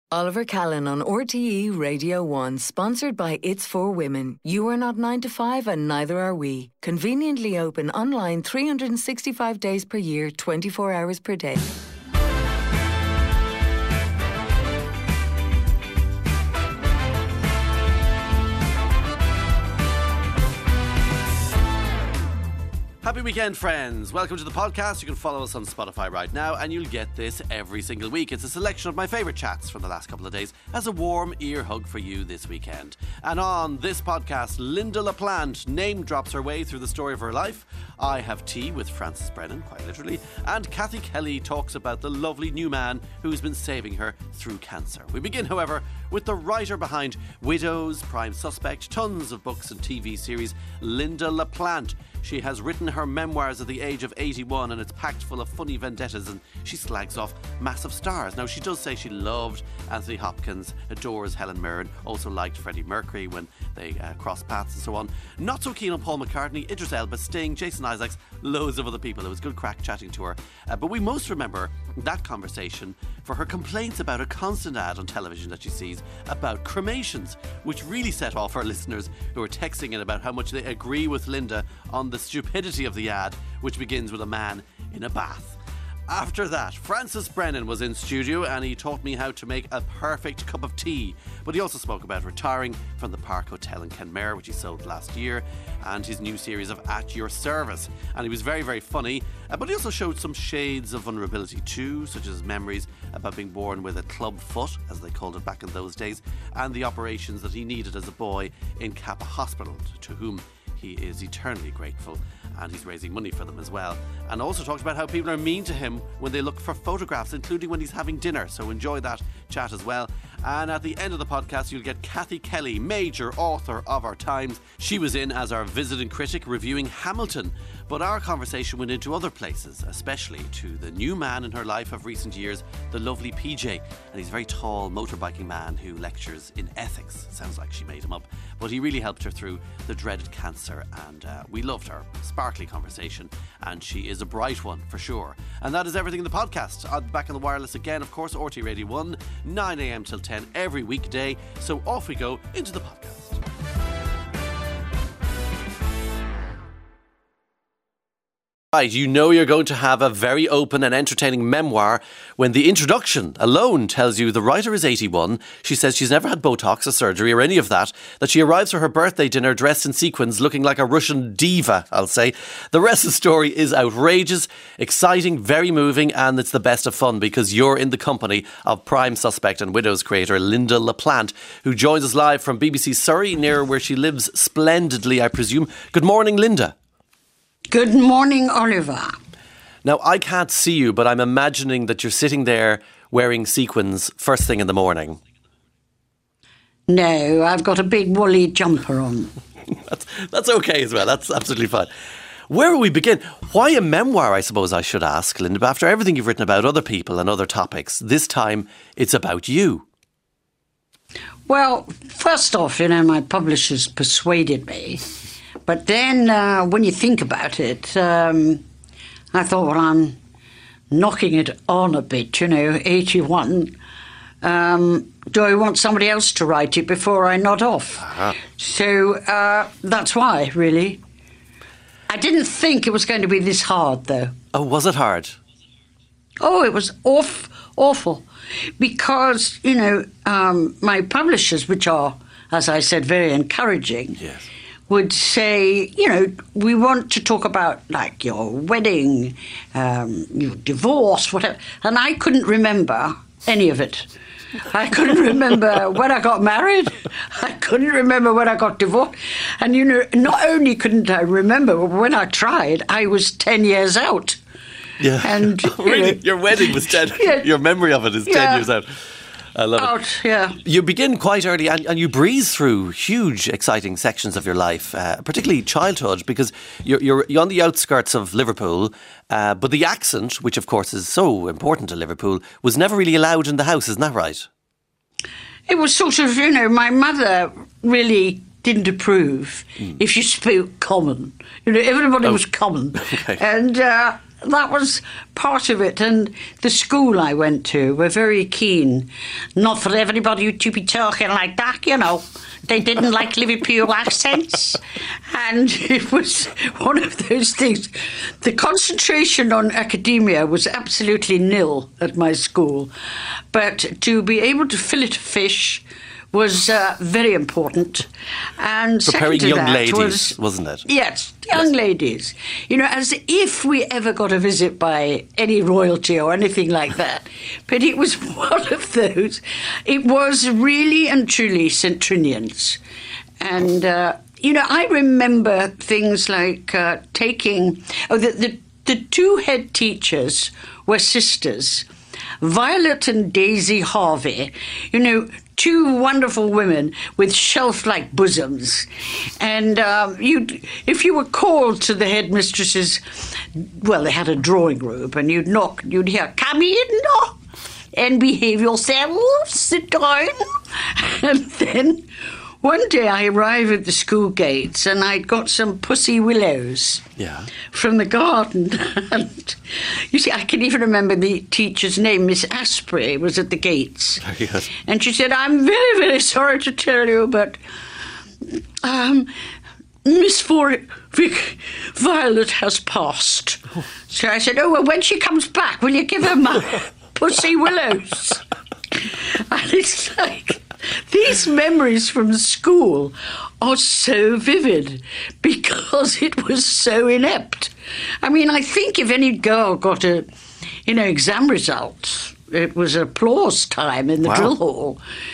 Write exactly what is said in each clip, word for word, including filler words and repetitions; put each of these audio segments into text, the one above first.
Oliver Callan on R T E Radio one, sponsored by It's for Women. You are not nine to five and neither are we. Conveniently open online three hundred sixty-five days per year, twenty-four hours per day. Happy weekend, friends. Welcome to the podcast. You can follow us on Spotify right now and you'll get this every single week. It's a selection of my favourite chats from the last couple of days as a warm ear hug for you this weekend. And on this podcast, Linda LaPlante name drops her way through the story of her life. I have tea with Frances Brennan, quite literally. And Kathy Kelly talks about the lovely new man who's been saving her through cancer. We begin, however, with the writer behind Widows, Prime Suspect, tons of books and T V series, Linda LaPlante. She has written her memoirs at the age of eighty-one and it's packed full of funny vendettas and she slags off massive stars. Now, she does say she loved Anthony Hopkins, adores Helen Mirren, also liked Freddie Mercury when they uh, crossed paths and so on. Not so keen on Paul McCartney, Idris Elba, Sting, Jason Isaacs, loads of other people. It was good crack chatting to her. Uh, but we most remember that conversation for her complaints about a constant ad on television that she sees about cremations, which really set off our listeners who were texting in about how much they agree with Linda on the stupidity of the ad, which begins with a man in a bath. After that, Frances Brennan was in studio and he taught me how to make a perfect cup of tea. But he also spoke about retiring from the Park Hotel in Kenmare, which he sold last year, and his new series of At Your Service. And he was very, very funny, uh, but he also showed some shades of vulnerability too, such as memories about being born with a club foot, as they called it back in those days, and the operations that he needed as a boy in Kappa Hospital, to whom he is eternally grateful, and he's raising money for them as well. And also talked about how people are mean to him when they look for photographs, including when he's having dinner. So enjoy that chat as well. And at the end of the podcast, you'll get Kathy Kelly, major author of our times. She was in as our visiting critic reviewing Hamilton. But our conversation went into other places, especially to the new man in her life of recent years, the lovely P J. And he's a very tall motorbiking man who lectures in ethics. Sounds like she made him up. But he really helped her through the dreaded cancer, and uh, we loved her. Sparkly conversation, and she is a bright one for sure. And that is everything in the podcast. I'll be back on the wireless again, of course, R T Radio one, nine a.m. till ten every weekday. So off we go into the podcast. Right, you know you're going to have a very open and entertaining memoir when the introduction alone tells you the writer is eighty-one. She says she's never had Botox or surgery or any of that, that she arrives for her birthday dinner dressed in sequins looking like a Russian diva, I'll say. The rest of the story is outrageous, exciting, very moving, and it's the best of fun because you're in the company of Prime Suspect and Widows creator Linda LaPlante, who joins us live from B B C Surrey, near where she lives splendidly, I presume. Good morning, Linda. Good morning, Oliver. Now, I can't see you, but I'm imagining that you're sitting there wearing sequins first thing in the morning. No, I've got a big woolly jumper on. that's, that's okay as well. That's absolutely fine. Where will we begin? Why a memoir, I suppose I should ask, Linda, after everything you've written about other people and other topics. This time, it's about you. Well, first off, you know, my publishers persuaded me. But then uh, when you think about it, um, I thought, well, I'm knocking it on a bit, you know, eighty-one. Um, do I want somebody else to write it before I nod off? Uh-huh. So uh, that's why, really. I didn't think it was going to be this hard, though. Oh, was it hard? Oh, it was off, awful. Because, you know, um, my publishers, which are, as I said, very encouraging, yes, would say, you know, we want to talk about, like, your wedding, um, your divorce, whatever. And I couldn't remember any of it. I couldn't remember when I got married. I couldn't remember when I got divorced. And, you know, not only couldn't I remember, but when I tried, I was ten years out. Yeah. And oh, really? You know, your wedding was ten. Yeah. Your memory of it is Yeah. ten years out. I love out, it. Yeah. You begin quite early and, and you breeze through huge, exciting sections of your life, uh, particularly childhood, because you're, you're, you're on the outskirts of Liverpool, uh, but the accent, which of course is so important to Liverpool, was never really allowed in the house, isn't that right? It was sort of, you know, my mother really didn't approve mm. if you spoke common. You know, everybody oh. was common. Okay. And uh, that was part of it. And the school I went to were very keen. Not for everybody to be talking like that, you know. They didn't like Liverpool accents. And it was one of those things. The concentration on academia was absolutely nil at my school. But to be able to fillet a fish was uh, very important. And preparing second to young that ladies, was, wasn't it? Yes, young yes. ladies. You know, as if we ever got a visit by any royalty or anything like that. But it was one of those. It was really and truly Saint Trinian's. And, uh, you know, I remember things like uh, taking... Oh, the, the, the two head teachers were sisters, Violet and Daisy Harvey. You know, two wonderful women with shelf-like bosoms. And um, you'd, if you were called to the headmistresses, well, they had a drawing room, and you'd knock, you'd hear, "Come in, and behave yourselves, sit down." And then one day I arrived at the school gates, and I'd got some pussy willows yeah. from the garden. And you see, I can even remember the teacher's name, Miss Asprey, was at the gates. Yes. And she said, "I'm very, very sorry to tell you, but um, Miss For- Vic Violet has passed." Oh. So I said, "Oh, well, when she comes back, will you give her my pussy willows?" And it's like... These memories from school are so vivid because it was so inept. I mean, I think if any girl got a, you know, exam result, it was applause time in the wow. drill hall.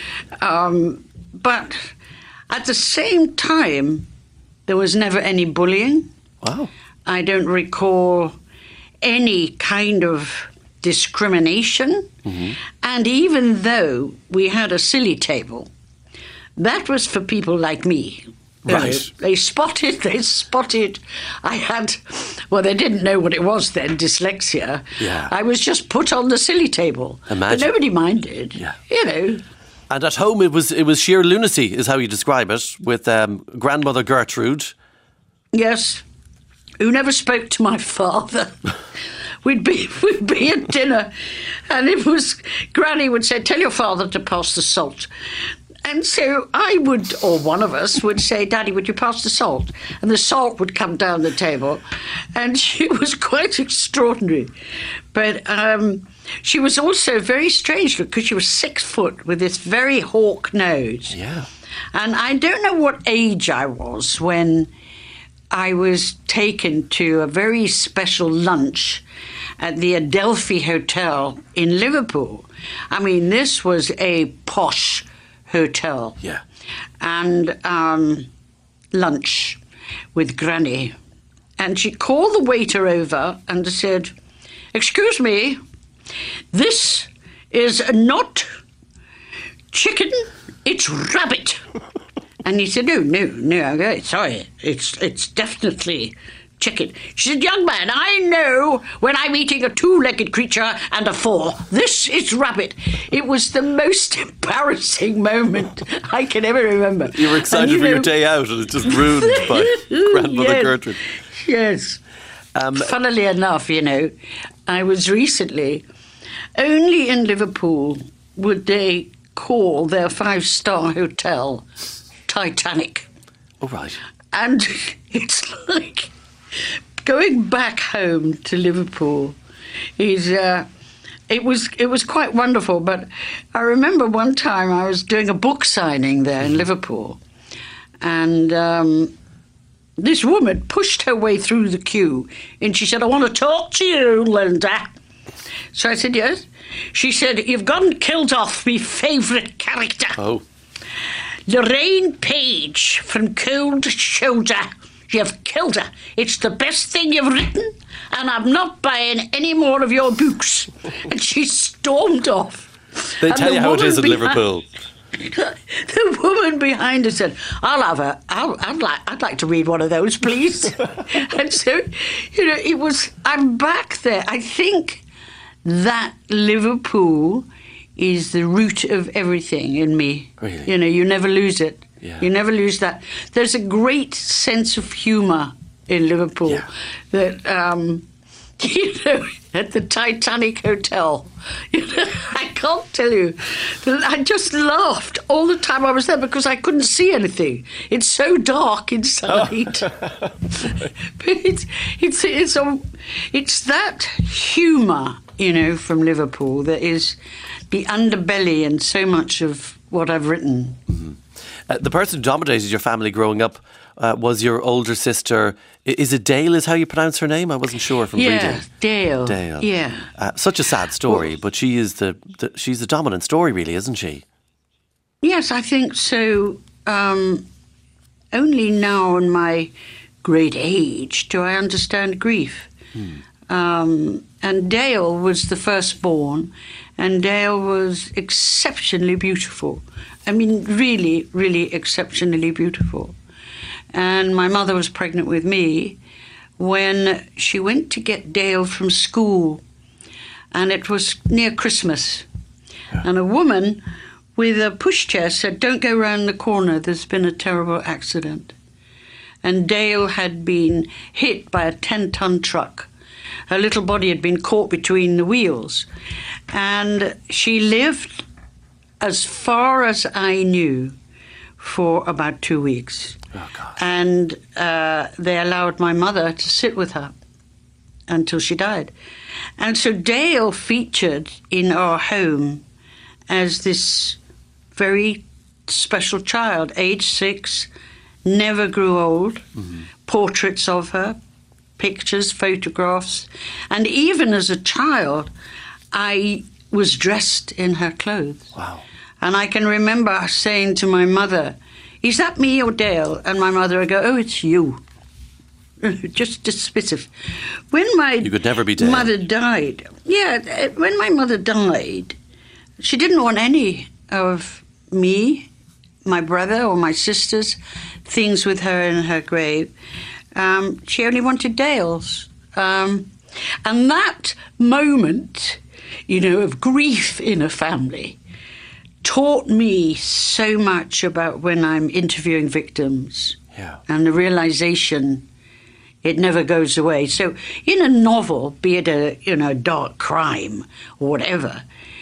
Um, but at the same time, there was never any bullying. Wow. I don't recall any kind of discrimination. Mm-hmm. And even though we had a silly table, that was for people like me. Right. You know, they spotted, they spotted. I had, well, they didn't know what it was then, dyslexia. Yeah. I was just put on the silly table. Imagine. But nobody minded. Yeah. You know. And at home, it was it was sheer lunacy, is how you describe it, with um, grandmother Gertrude. Yes. Who never spoke to my father. We'd be, we'd be at dinner, and it was, Granny would say, "Tell your father to pass the salt." And so I would, or one of us would say, "Daddy, would you pass the salt?" And the salt would come down the table. And she was quite extraordinary. But um, she was also very strange because she was six foot with this very hawk nose. Yeah. And I don't know what age I was when I was taken to a very special lunch at the Adelphi Hotel in Liverpool. I mean, this was a posh hotel. Yeah. And um, lunch with Granny. And she called the waiter over and said, "Excuse me, this is not chicken, it's rabbit." And he said, "No, no, no, sorry, it's it's definitely chicken." She said, "Young man, I know when I'm eating a two-legged creature and a four. This is rabbit." It was the most embarrassing moment I can ever remember. You were excited you for know, your day out and it's just ruined by grandmother yes, Gertrude. Yes. Um, Funnily enough, you know, I was recently, only in Liverpool would they call their five-star hotel Titanic. Oh, right. And it's like going back home to Liverpool is uh, it was it was quite wonderful. But I remember one time I was doing a book signing there in Liverpool, and um, this woman pushed her way through the queue, and she said, "I want to talk to you, Linda." So I said, "Yes." She said, "You've gone and killed off my favourite character." Oh. Lorraine Page from Cold Shoulder. You've killed her. It's the best thing you've written, and I'm not buying any more of your books. And she stormed off. They and tell the you how it is in behind, Liverpool. The woman behind her said, "I'll have a, I'll, I'd, like, I'd like to read one of those, please." And so, you know, it was, I'm back there. I think that Liverpool is the root of everything in me. Really? You know, you never lose it. Yeah. You never lose that. There's a great sense of humour in Liverpool yeah. that um, you know, at the Titanic Hotel. You know, I can't tell you. I just laughed all the time I was there because I couldn't see anything. It's so dark inside. but it's it's it's a, it's that humour, you know, from Liverpool that is the underbelly in so much of what I've written. Mm-hmm. Uh, the person who dominated your family growing up uh, was your older sister. Is it Dale is how you pronounce her name? I wasn't sure from yeah, reading. Yeah, Dale. Dale. Yeah. Uh, such a sad story, well, but she is the, the she's the dominant story, really, isn't she? Yes, I think so. Um, only now in my great age do I understand grief. Hmm. Um, and Dale was the firstborn, and Dale was exceptionally beautiful. I mean, really, really exceptionally beautiful. And my mother was pregnant with me when she went to get Dale from school, and it was near Christmas. Yeah. And a woman with a pushchair said, "Don't go round the corner, there's been a terrible accident." And Dale had been hit by a ten-ton truck. Her little body had been caught between the wheels. And she lived, as far as I knew, for about two weeks. Oh, God. And uh, they allowed my mother to sit with her until she died. And so Dale featured in our home as this very special child, age six, never grew old, mm-hmm. portraits of her, pictures, photographs. And even as a child, I was dressed in her clothes. Wow. And I can remember saying to my mother, "Is that me or Dale?" And my mother would go, "Oh, it's you." Just dismissive. When my you could never be Dale. mother died, yeah, when my mother died, she didn't want any of me, my brother or my sisters, things with her in her grave. Um, she only wanted Dale's. Um, and that moment, you know, of grief in a family taught me so much about when I'm interviewing victims. Yeah. And the realization it never goes away. So in a novel, be it a, you know, dark crime or whatever,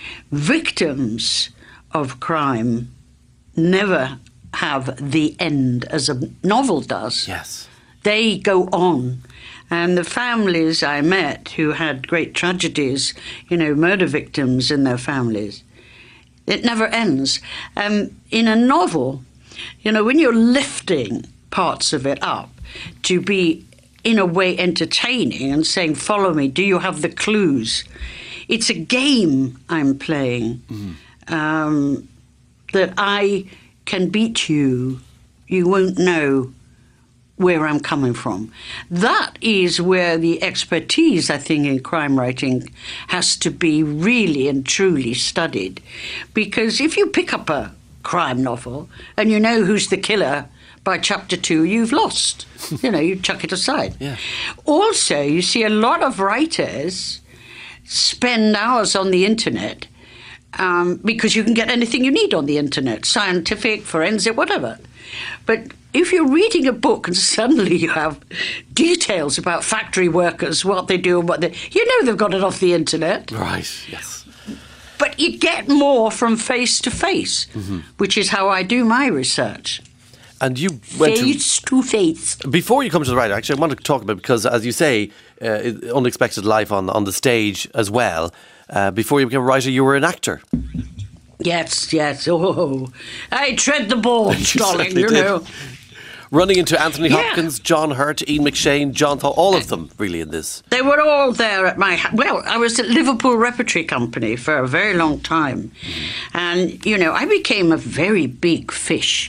victims of crime never have the end as a novel does. Yes. They go on. And the families I met who had great tragedies, you know, murder victims in their families, it never ends. Um, in a novel, you know, when you're lifting parts of it up to be, in a way, entertaining and saying, "Follow me, do you have the clues?" It's a game I'm playing. Mm-hmm. Um, that I can beat you, you won't know where I'm coming from. That is where the expertise, I think, in crime writing has to be really and truly studied. Because if you pick up a crime novel and you know who's the killer by chapter two, you've lost. You know, you chuck it aside. Yeah. Also, you see a lot of writers spend hours on the internet um, because you can get anything you need on the internet, scientific, forensic, whatever. But if you're reading a book and suddenly you have details about factory workers, what they do and what they... You know they've got it off the internet. Right, yes. But you get more from face to face, mm-hmm. which is how I do my research. And you went face to, to face. Before you come to the writer, actually, I want to talk about, because, as you say, uh, unexpected life on, on the stage as well. Uh, before you became a writer, you were an actor. Yes, yes. Oh, I tread the boards, darling, you did. know. Running into Anthony yeah. Hopkins, John Hurt, Ian McShane, John Thaw, all of them really in this. They were all there at my... Well, I was at Liverpool Repertory Company for a very long time. Mm. And, you know, I became a very big fish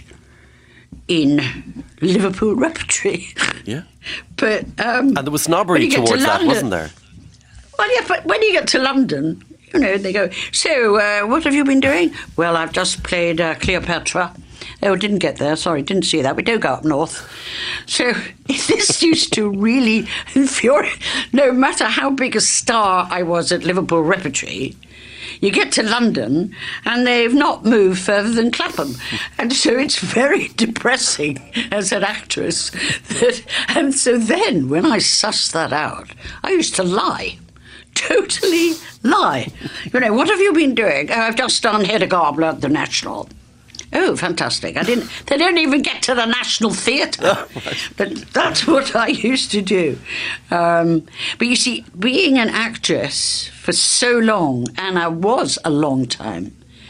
in Liverpool Repertory. Yeah. But... Um, and there was snobbery towards to that, London, wasn't there? Well, yeah, but when you get to London... You know, they go, "So, uh, what have you been doing?" "Well, I've just played uh, Cleopatra." "Oh, didn't get there, sorry, didn't see that. We do go up north." So this used to really infuriate. No matter how big a star I was at Liverpool Repertory, you get to London and they've not moved further than Clapham. And so it's very depressing as an actress. That, and so then, when I sussed that out, I used to lie. Totally lie. You know, what have you been doing? Oh, I've just done Hedda Gabler at the National. Oh, fantastic. I didn't. They don't even get to the National Theatre. Oh, right. But that's what I used to do. Um, but you see, being an actress for so long, and I was a long time,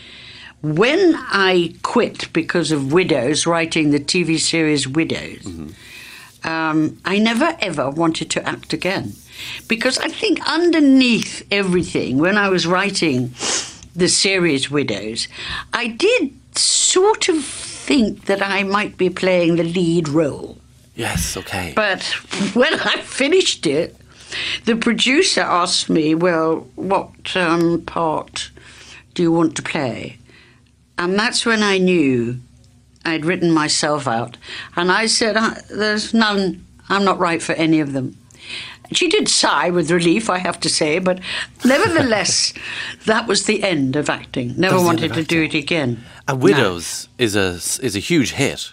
when I quit because of Widows, writing the T V series Widows, mm-hmm. um, I never ever wanted to act again. Because I think underneath everything, when I was writing the series Widows, I did sort of think that I might be playing the lead role. Yes, okay. But when I finished it, the producer asked me, well, what um, part do you want to play? And that's when I knew I'd written myself out. And I said, there's none, I'm not right for any of them. She did sigh with relief, I have to say, but nevertheless, that was the end of acting. Never wanted to do it again. And Widows no. is a is a huge hit.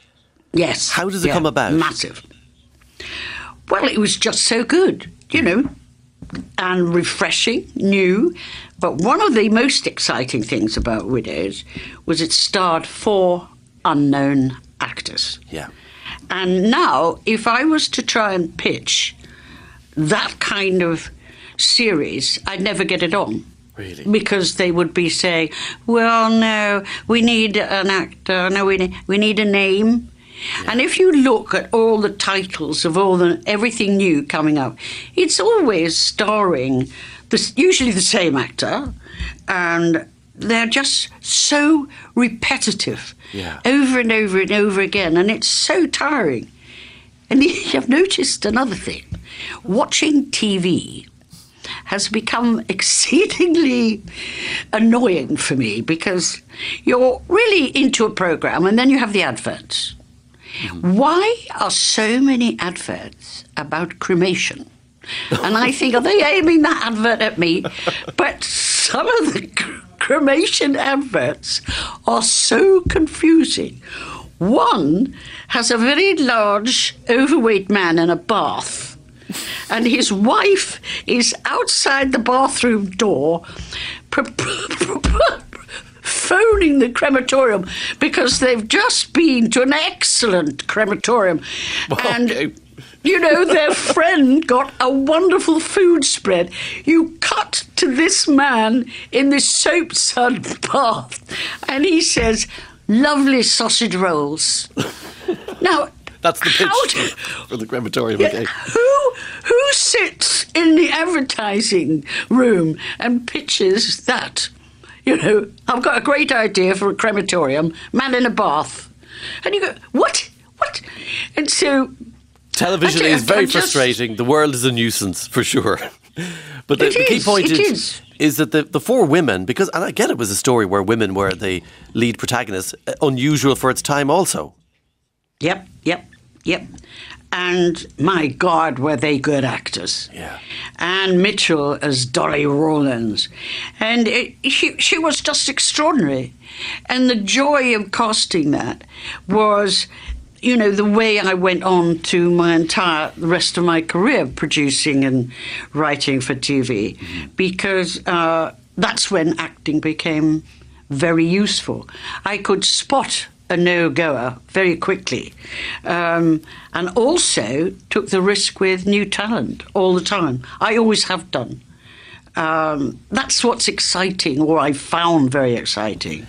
Yes. How does it yeah, come about? Massive. Well, it was just so good, you know, and refreshing, new. But one of the most exciting things about Widows was it starred four unknown actors. Yeah. And now, if I was to try and pitch that kind of series, I'd never get it on. Really? Because they would be saying, well, no, we need an actor, no, we need, we need a name. Yeah. And if you look at all the titles of all the everything new coming up, it's always starring the, usually the same actor, and they're just so repetitive, yeah. over and over and over again, and it's so tiring. And you've noticed another thing. Watching T V has become exceedingly annoying for me because you're really into a programme and then you have the adverts. Mm. Why are so many adverts about cremation? And I think, are they aiming that advert at me? But some of the cr- cremation adverts are so confusing. One has a very large, overweight man in a bath, and his wife is outside the bathroom door pr- pr- pr- phoning the crematorium because they've just been to an excellent crematorium. Okay. And, you know, their friend got a wonderful food spread. You cut to this man in this soap-sudsed bath, and he says, lovely sausage rolls. Now, that's the pitch do, for the crematorium. Yeah, okay. Who who sits in the advertising room and pitches that? You know, I've got a great idea for a crematorium, man in a bath, and you go, what, what? And so television is very frustrating. Just, the world is a nuisance for sure. But the, the key is, point is, is. is that the, the four women, because, and I get it was a story where women were the lead protagonists, unusual for its time also. Yep, yep, yep. And my God, were they good actors. Yeah. Anne Mitchell as Dolly Rawlins. And it, she, she was just extraordinary. And the joy of casting that was, you know, the way I went on to my entire, the rest of my career producing and writing for T V, mm-hmm. because uh, that's when acting became very useful. I could spot a no-goer very quickly, um, and also took the risk with new talent all the time. I always have done. Um, that's what's exciting, or I found very exciting.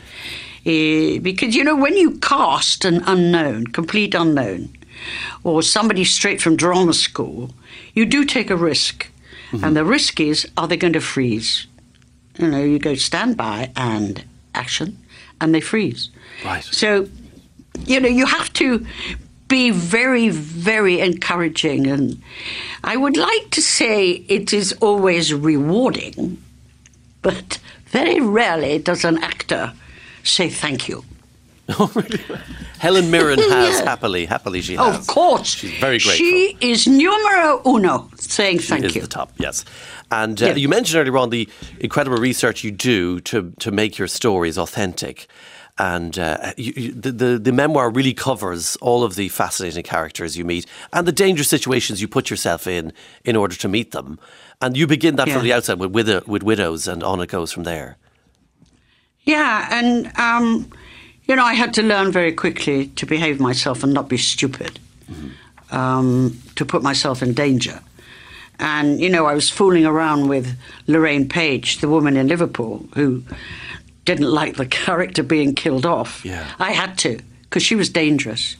Uh, because, you know, when you cast an unknown, complete unknown, or somebody straight from drama school, you do take a risk. Mm-hmm. And the risk is, are they going to freeze? You know, you go stand by and action, and they freeze. Right. So, you know, you have to be very, very encouraging. And I would like to say it is always rewarding, but very rarely does an actor say thank you. Oh, really? Helen Mirren has, happily, happily she has. Of course. She's very grateful. She is numero uno, saying thank she is you. the top, yes. And uh, Yeah. you mentioned earlier on the incredible research you do to, to make your stories authentic. And uh, you, you, the, the, the memoir really covers all of the fascinating characters you meet and the dangerous situations you put yourself in in order to meet them. And you begin that Yeah. from the outside with, widow, with widows, and on it goes from there. Yeah, and, um, you know, I had to learn very quickly to behave myself and not be stupid, mm-hmm. um, to put myself in danger. And, you know, I was fooling around with Lorraine Page, the woman in Liverpool, who didn't like the character being killed off. Yeah. I had to, because she was dangerous.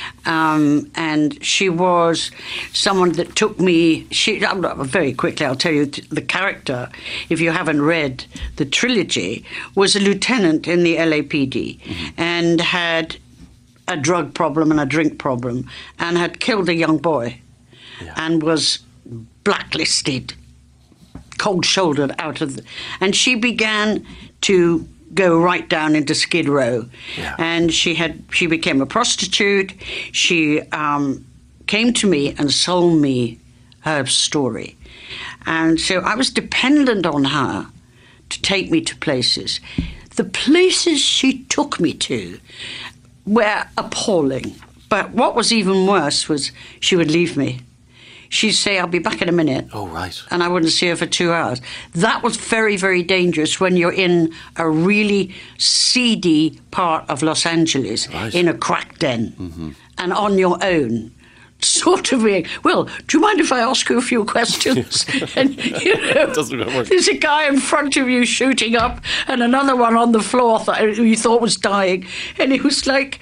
Um, and she was someone that took me, she, very quickly I'll tell you, the character, if you haven't read the trilogy, was a lieutenant in the L A P D, mm-hmm. and had a drug problem and a drink problem, and had killed a young boy, yeah. and was blacklisted, cold-shouldered out of the... And she began to go right down into Skid Row. Yeah. And she had she became a prostitute. She um, came to me and sold me her story. And so I was dependent on her to take me to places. The places she took me to were appalling. But what was even worse was she would leave me. She'd say, I'll be back in a minute. Oh, right. And I wouldn't see her for two hours. That was very, very dangerous when you're in a really seedy part of Los Angeles, right. in a crack den, mm-hmm. and on your own. Sort of being, well, do you mind if I ask you a few questions? And, you know, there's a guy in front of you shooting up and another one on the floor that you thought was dying. And it was like,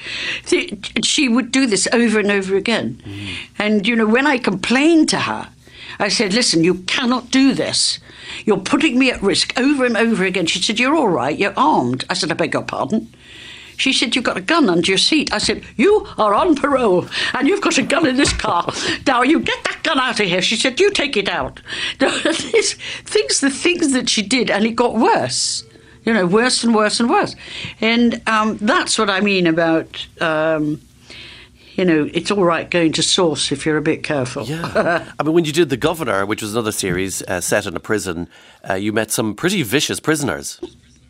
she would do this over and over again. Mm. And, you know, when I complained to her, I said, listen, you cannot do this. You're putting me at risk over and over again. She said, you're all right, you're armed. I said, I beg your pardon. She said, you've got a gun under your seat. I said, you are on parole and you've got a gun in this car. Now, you get that gun out of here. She said, you take it out. Things, the things that she did, and it got worse, you know, worse and worse and worse. And um, that's what I mean about, um, you know, it's all right going to source if you're a bit careful. Yeah. I mean, when you did The Governor, which was another series uh, set in a prison, uh, you met some pretty vicious prisoners.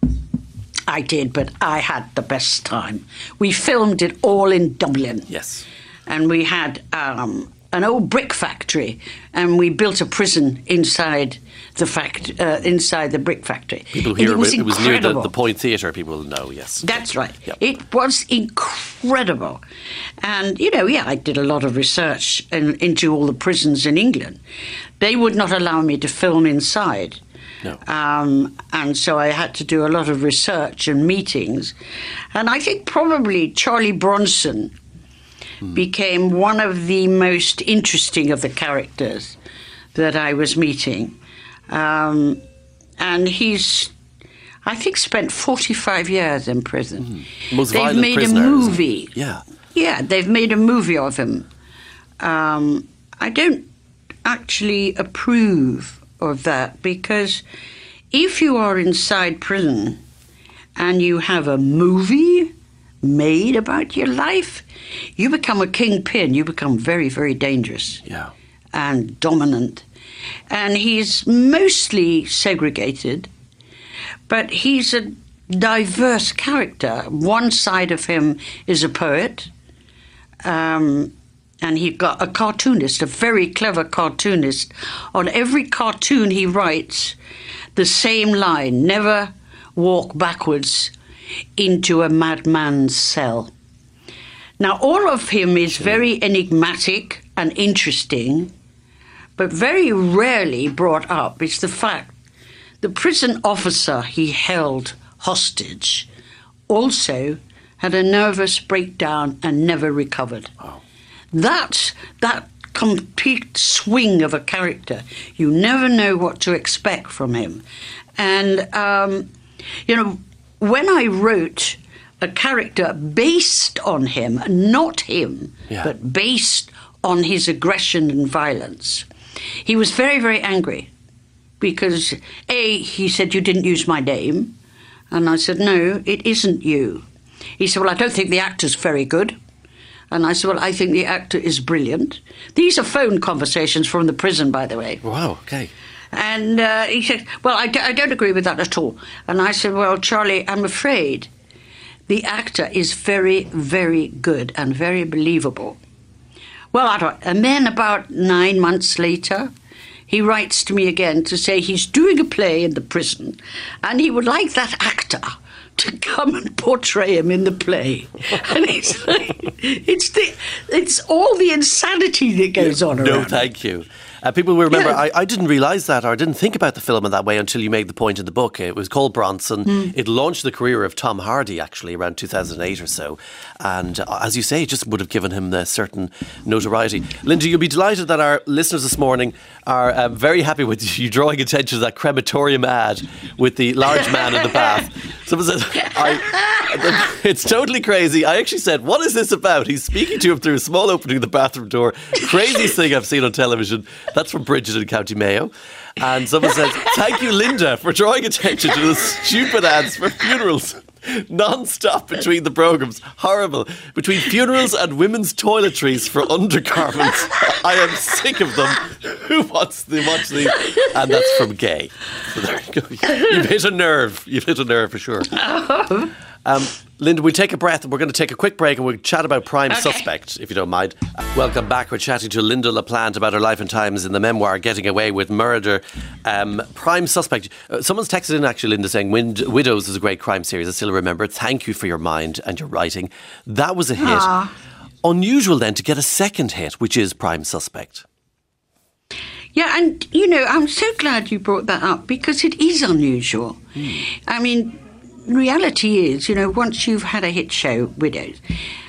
I did, but I had the best time. We filmed it all in Dublin. Yes. And we had um, an old brick factory, and we built a prison inside the fact uh, inside the brick factory. People here, it was, it was near the, incredible. the Point Theatre, people will know, yes. That's right. Yep. It was incredible. And, you know, yeah, I did a lot of research in, into all the prisons in England. They would not allow me to film inside. No. Um, and so I had to do a lot of research and meetings. And I think probably Charlie Bronson mm. became one of the most interesting of the characters that I was meeting. Um, and he's, I think, spent forty-five years in prison. Mm. Most they've violent made prisoner, a movie. Yeah. Yeah, they've made a movie of him. Um, I don't actually approve of that, because if you are inside prison and you have a movie made about your life, you become a kingpin. You become very, very dangerous. Yeah. And dominant. And he's mostly segregated, but he's a diverse character. One side of him is a poet, um, and he got a cartoonist, a very clever cartoonist. On every cartoon he writes, the same line, never walk backwards into a madman's cell. Now, all of him is very enigmatic and interesting, but very rarely brought up is the fact the prison officer he held hostage also had a nervous breakdown and never recovered. Wow. That, that complete swing of a character, you never know what to expect from him. And, um, you know, when I wrote a character based on him, not him, yeah. but based on his aggression and violence, he was very, very angry because, A, he said, you didn't use my name. And I said, no, it isn't you. He said, well, I don't think the actor's very good. And I said, well, I think the actor is brilliant. These are phone conversations from the prison, by the way. Wow, okay. And uh, he said, well, I, d- I don't agree with that at all. And I said, well, Charlie, I'm afraid the actor is very, very good and very believable. Well, I don't. And then about nine months later, he writes to me again to say he's doing a play in the prison and he would like that actor to come and portray him in the play. And it's like, it's the, it's all the insanity that goes on around. No, thank you. Uh, people will remember, Yeah. I, I didn't realise that, or I didn't think about the film in that way until you made the point in the book. It was called Bronson. Mm. It launched the career of Tom Hardy, actually, around two thousand eight or so. And uh, as you say, it just would have given him a certain notoriety. Linda, you'll be delighted that our listeners this morning are uh, very happy with you drawing attention to that crematorium ad with the large man in the bath. Someone said, I, it's totally crazy. I actually said, what is this about? He's speaking to him through a small opening in the bathroom door. Craziest thing I've seen on television. That's from Bridget in County Mayo. And someone says, thank you, Linda, for drawing attention to the stupid ads for funerals. Non-stop between the programmes. Horrible. Between funerals and women's toiletries for undergarments. I am sick of them. Who wants to watch these? And that's from Gay. So there you go. You've hit a nerve. You've hit a nerve for sure. Um, Linda, we'll take a breath. We're going to take a quick break and we'll chat about Prime okay. Suspect, if you don't mind. Uh, welcome back. We're chatting to Linda LaPlante about her life and times in the memoir Getting Away with Murder. Um, Prime Suspect. Uh, someone's texted in actually, Linda, saying Wind- Widows is a great crime series. I still remember it. Thank you for your mind and your writing. That was a hit. Aww. Unusual then to get a second hit, which is Prime Suspect. Yeah, and, you know, I'm so glad you brought that up because it is unusual. Mm. I mean, reality is, you know, once you've had a hit show, Widows,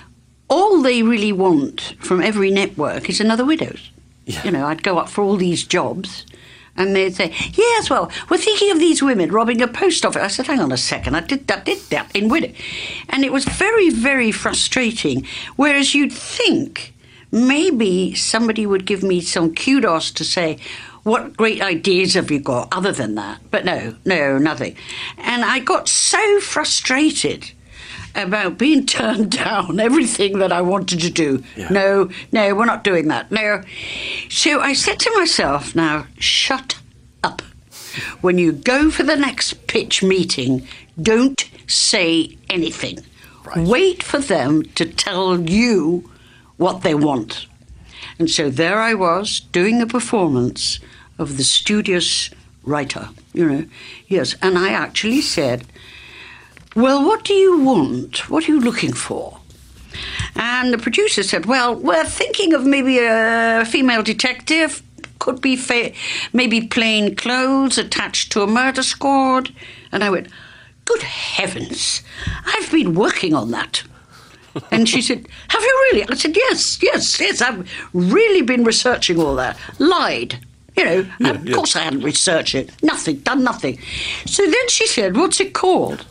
all they really want from every network is another Widows. Yeah. You know, I'd go up for all these jobs and they'd say, yes, well, we're thinking of these women robbing a post office. I said, hang on a second, I did that, did that in Widows. And it was very, very frustrating, whereas you'd think maybe somebody would give me some kudos to say, what great ideas have you got other than that? But no, no, nothing. And I got so frustrated about being turned down, everything that I wanted to do. Yeah. No, no, we're not doing that. No. So I said to myself, now, shut up. When you go for the next pitch meeting, don't say anything. Right. Wait for them to tell you what they want. And so there I was doing a performance of the studious writer, you know. Yes, and I actually said, well, what do you want? What are you looking for? And the producer said, well, we're thinking of maybe a female detective, could be fa- maybe plain clothes attached to a murder squad. And I went, good heavens, I've been working on that. And she said, have you really? I said, yes, yes, yes, I've really been researching all that. Lied. You know, yeah, of yeah. course I hadn't researched it. Nothing, done nothing. So then she said, what's it called?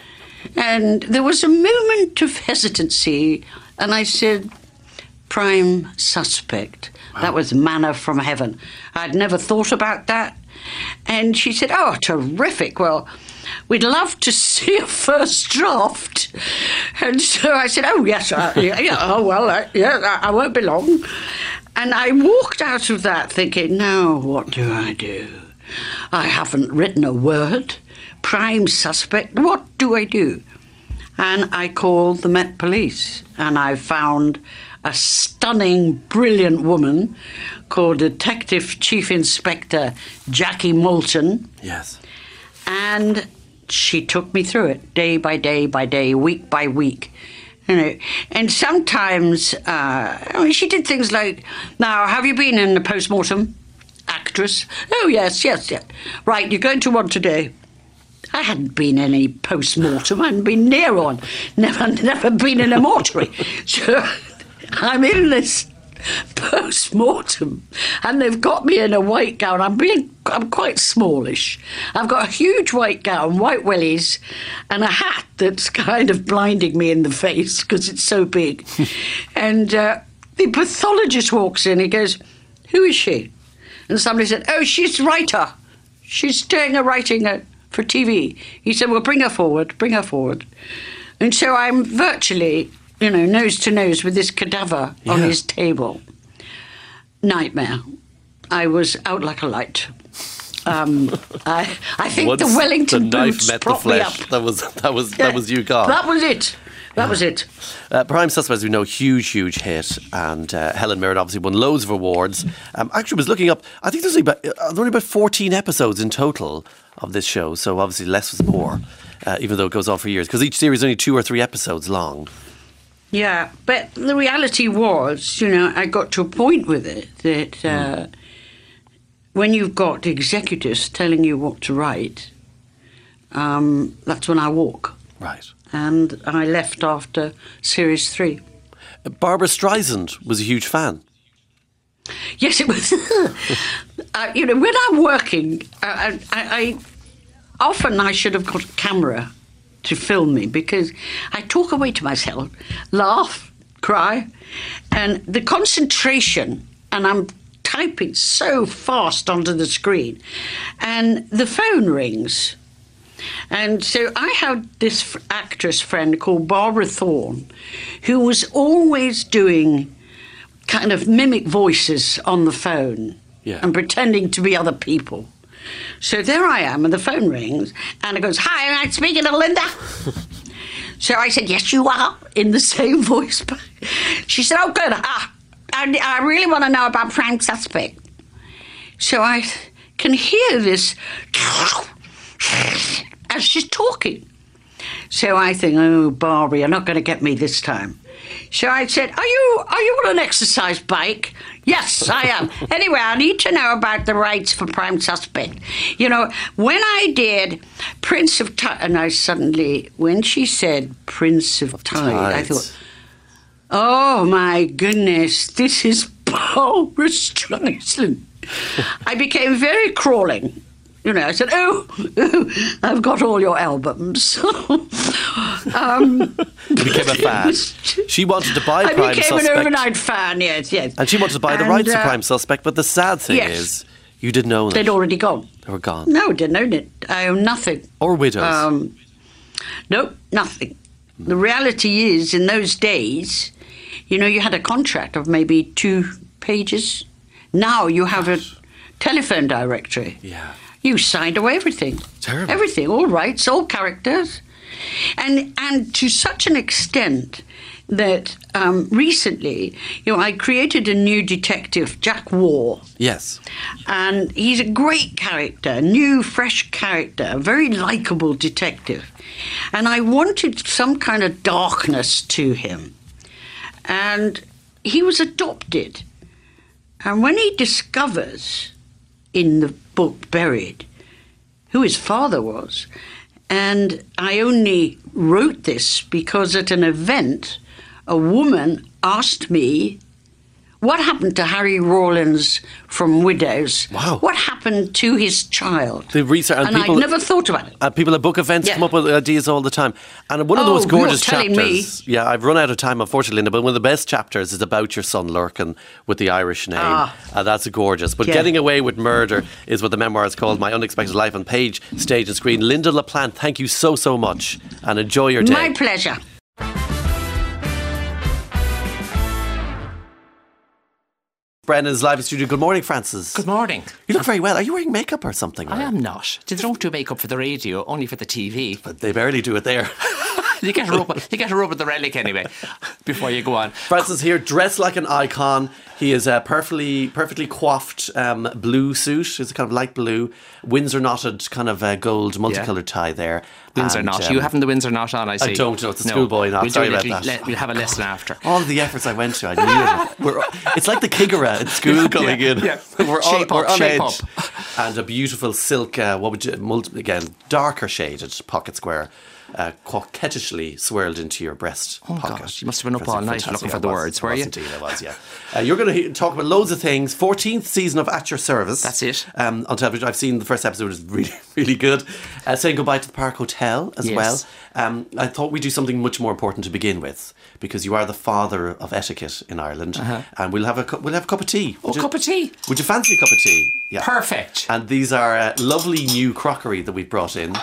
And there was a moment of hesitancy, and I said, Prime Suspect. Wow. That was manna from heaven. I'd never thought about that. And she said, oh, terrific. Well, we'd love to see a first draft. And so I said, oh, yes, uh, yeah, yeah, oh, well, uh, yeah, I won't be long. And I walked out of that thinking, now what do I do? I haven't written a word. Prime Suspect, what do I do? And I called the Met Police, and I found a stunning, brilliant woman called Detective Chief Inspector Jackie Moulton. Yes. And she took me through it, day by day by day, week by week. You know, and sometimes, uh, I mean, she did things like, now, have you been in the post-mortem? Actress? Oh, yes, yes, yes. Right, you're going to one today. I hadn't been in any post-mortem. I hadn't been near one. Never, never been in a mortuary. So I'm in this post-mortem, and they've got me in a white gown. I'm being, I'm quite smallish. I've got a huge white gown, white wellies, and a hat that's kind of blinding me in the face because it's so big. And uh, the pathologist walks in. He goes, "Who is she?" And somebody said, "Oh, she's a writer. She's doing a writing uh, for T V." He said, "Well, bring her forward. Bring her forward." And so I'm virtually, you know, nose to nose with this cadaver Yeah. on his table. Nightmare. I was out like a light. Um, I, I think Once the Wellington the knife boots met the propped me flesh. up. That was that was Yeah. that was you gone. That was it. That was it. Uh, Prime Suspects, we know, huge, huge hit, and uh, Helen Mirren obviously won loads of awards. Um, actually, was looking up. I think there's only about, uh, there's only about fourteen episodes in total of this show, so obviously less was more, uh, even though it goes on for years, because each series is only two or three episodes long. Yeah, but the reality was, you know, I got to a point with it that uh, mm. when you've got executives telling you what to write, um, that's when I walk. Right. And I left after series three. Uh, Barbara Streisand was a huge fan. Yes, it was. uh, you know, when I'm working, uh, I, I often I should have got a camera to film me because I talk away to myself, laugh, cry, and the concentration, and I'm typing so fast onto the screen, and the phone rings. And so I had this actress friend called Barbara Thorne, who was always doing kind of mimic voices on the phone yeah. and pretending to be other people. So there I am, and the phone rings, and it goes, "Hi, am I speaking to Linda?" So I said, "Yes, you are," in the same voice. She said, "Oh, good. Ah, I, I really want to know about Prime Suspect." So I can hear this as she's talking. So I think, "Oh, Barbara, you're not going to get me this time." So I said, are you are you on an exercise bike? "Yes, I am." "Anyway, I need to know about the rights for Prime Suspect. You know, when I did Prince of Tide," and I suddenly, when she said Prince of, of Tide, Tides. I thought, oh my goodness, this is Barbara Streisand. I became very crawling. You know, I said, oh, oh, I've got all your albums. um, you became a fan. She wanted to buy I Prime Suspect. I became an overnight fan, yes, yes. And she wanted to buy the and, rights uh, to Prime Suspect, but the sad thing yes. is, you didn't own it. They'd already gone. They were gone. No, I didn't own it. I own nothing. Or Widows. Um, no, nothing. Mm. The reality is, in those days, you know, you had a contract of maybe two pages. Now you have a telephone directory. Yeah. You signed away everything. Terrible. Everything, all rights, all characters. And and to such an extent that um, recently, you know, I created a new detective, Jack Waugh. Yes. And he's a great character, new, fresh character, a very likeable detective. And I wanted some kind of darkness to him. And he was adopted. And when he discovers in the book Buried who his father was, and I only wrote this because at an event a woman asked me, what happened to Harry Rawlins from Widows? Wow. What happened to his child? The research, and, and people, I'd never thought about it. And people at book events yeah. come up with ideas all the time. And one of oh, those gorgeous you're telling chapters. Me. Yeah, I've run out of time, unfortunately, Linda, but one of the best chapters is about your son Lurkin with the Irish name. Ah. And that's gorgeous. But yeah. Getting Away with Murder is what the memoir is called, My Unexpected Life on page, stage and screen. Linda LaPlante, thank you so, so much. And enjoy your day. My pleasure. Brennan's live in studio. Good morning, Francis. Good morning. You look very well. Are you wearing makeup or something? I or? am not. They don't do makeup for the radio, only for the T V. But they barely do it there. You get a rub. You get a rub at the relic anyway. Before you go on. Francis here, dressed like an icon. He is a perfectly, perfectly coiffed um, blue suit. It's a kind of light blue, Windsor knotted, kind of uh, gold, multicoloured yeah. tie there. Windsor and, knot. Um, you haven't the Windsor knot on, I see. I don't know. It's a schoolboy knot. We'll Sorry do about little, that. Le- we'll have a lesson after. All of the efforts I went to, I knew it. We're, it's like the Kigara at school coming yeah, in. Yeah. We're shape on, up, we're on shape edge. Up. And a beautiful silk, uh, what would you, multi, again, darker shaded pocket square. Uh, coquettishly swirled into your breast oh pocket. Gosh, you must have been up all night looking for the was, words, were you? Indeed, I was, yeah. Uh, you're going to talk about loads of things. fourteenth season of At Your Service. That's it. Um, on television. I've seen the first episode. It's really, really good. Uh, saying goodbye to the Park Hotel as yes. well. Um, I thought we'd do something much more important to begin with, because you are the father of etiquette in Ireland, uh-huh. and we'll have a cu- we'll have a cup of tea. Oh, a cup of tea. Would you fancy a cup of tea? Yeah. Perfect. And these are uh, lovely new crockery that we've brought in.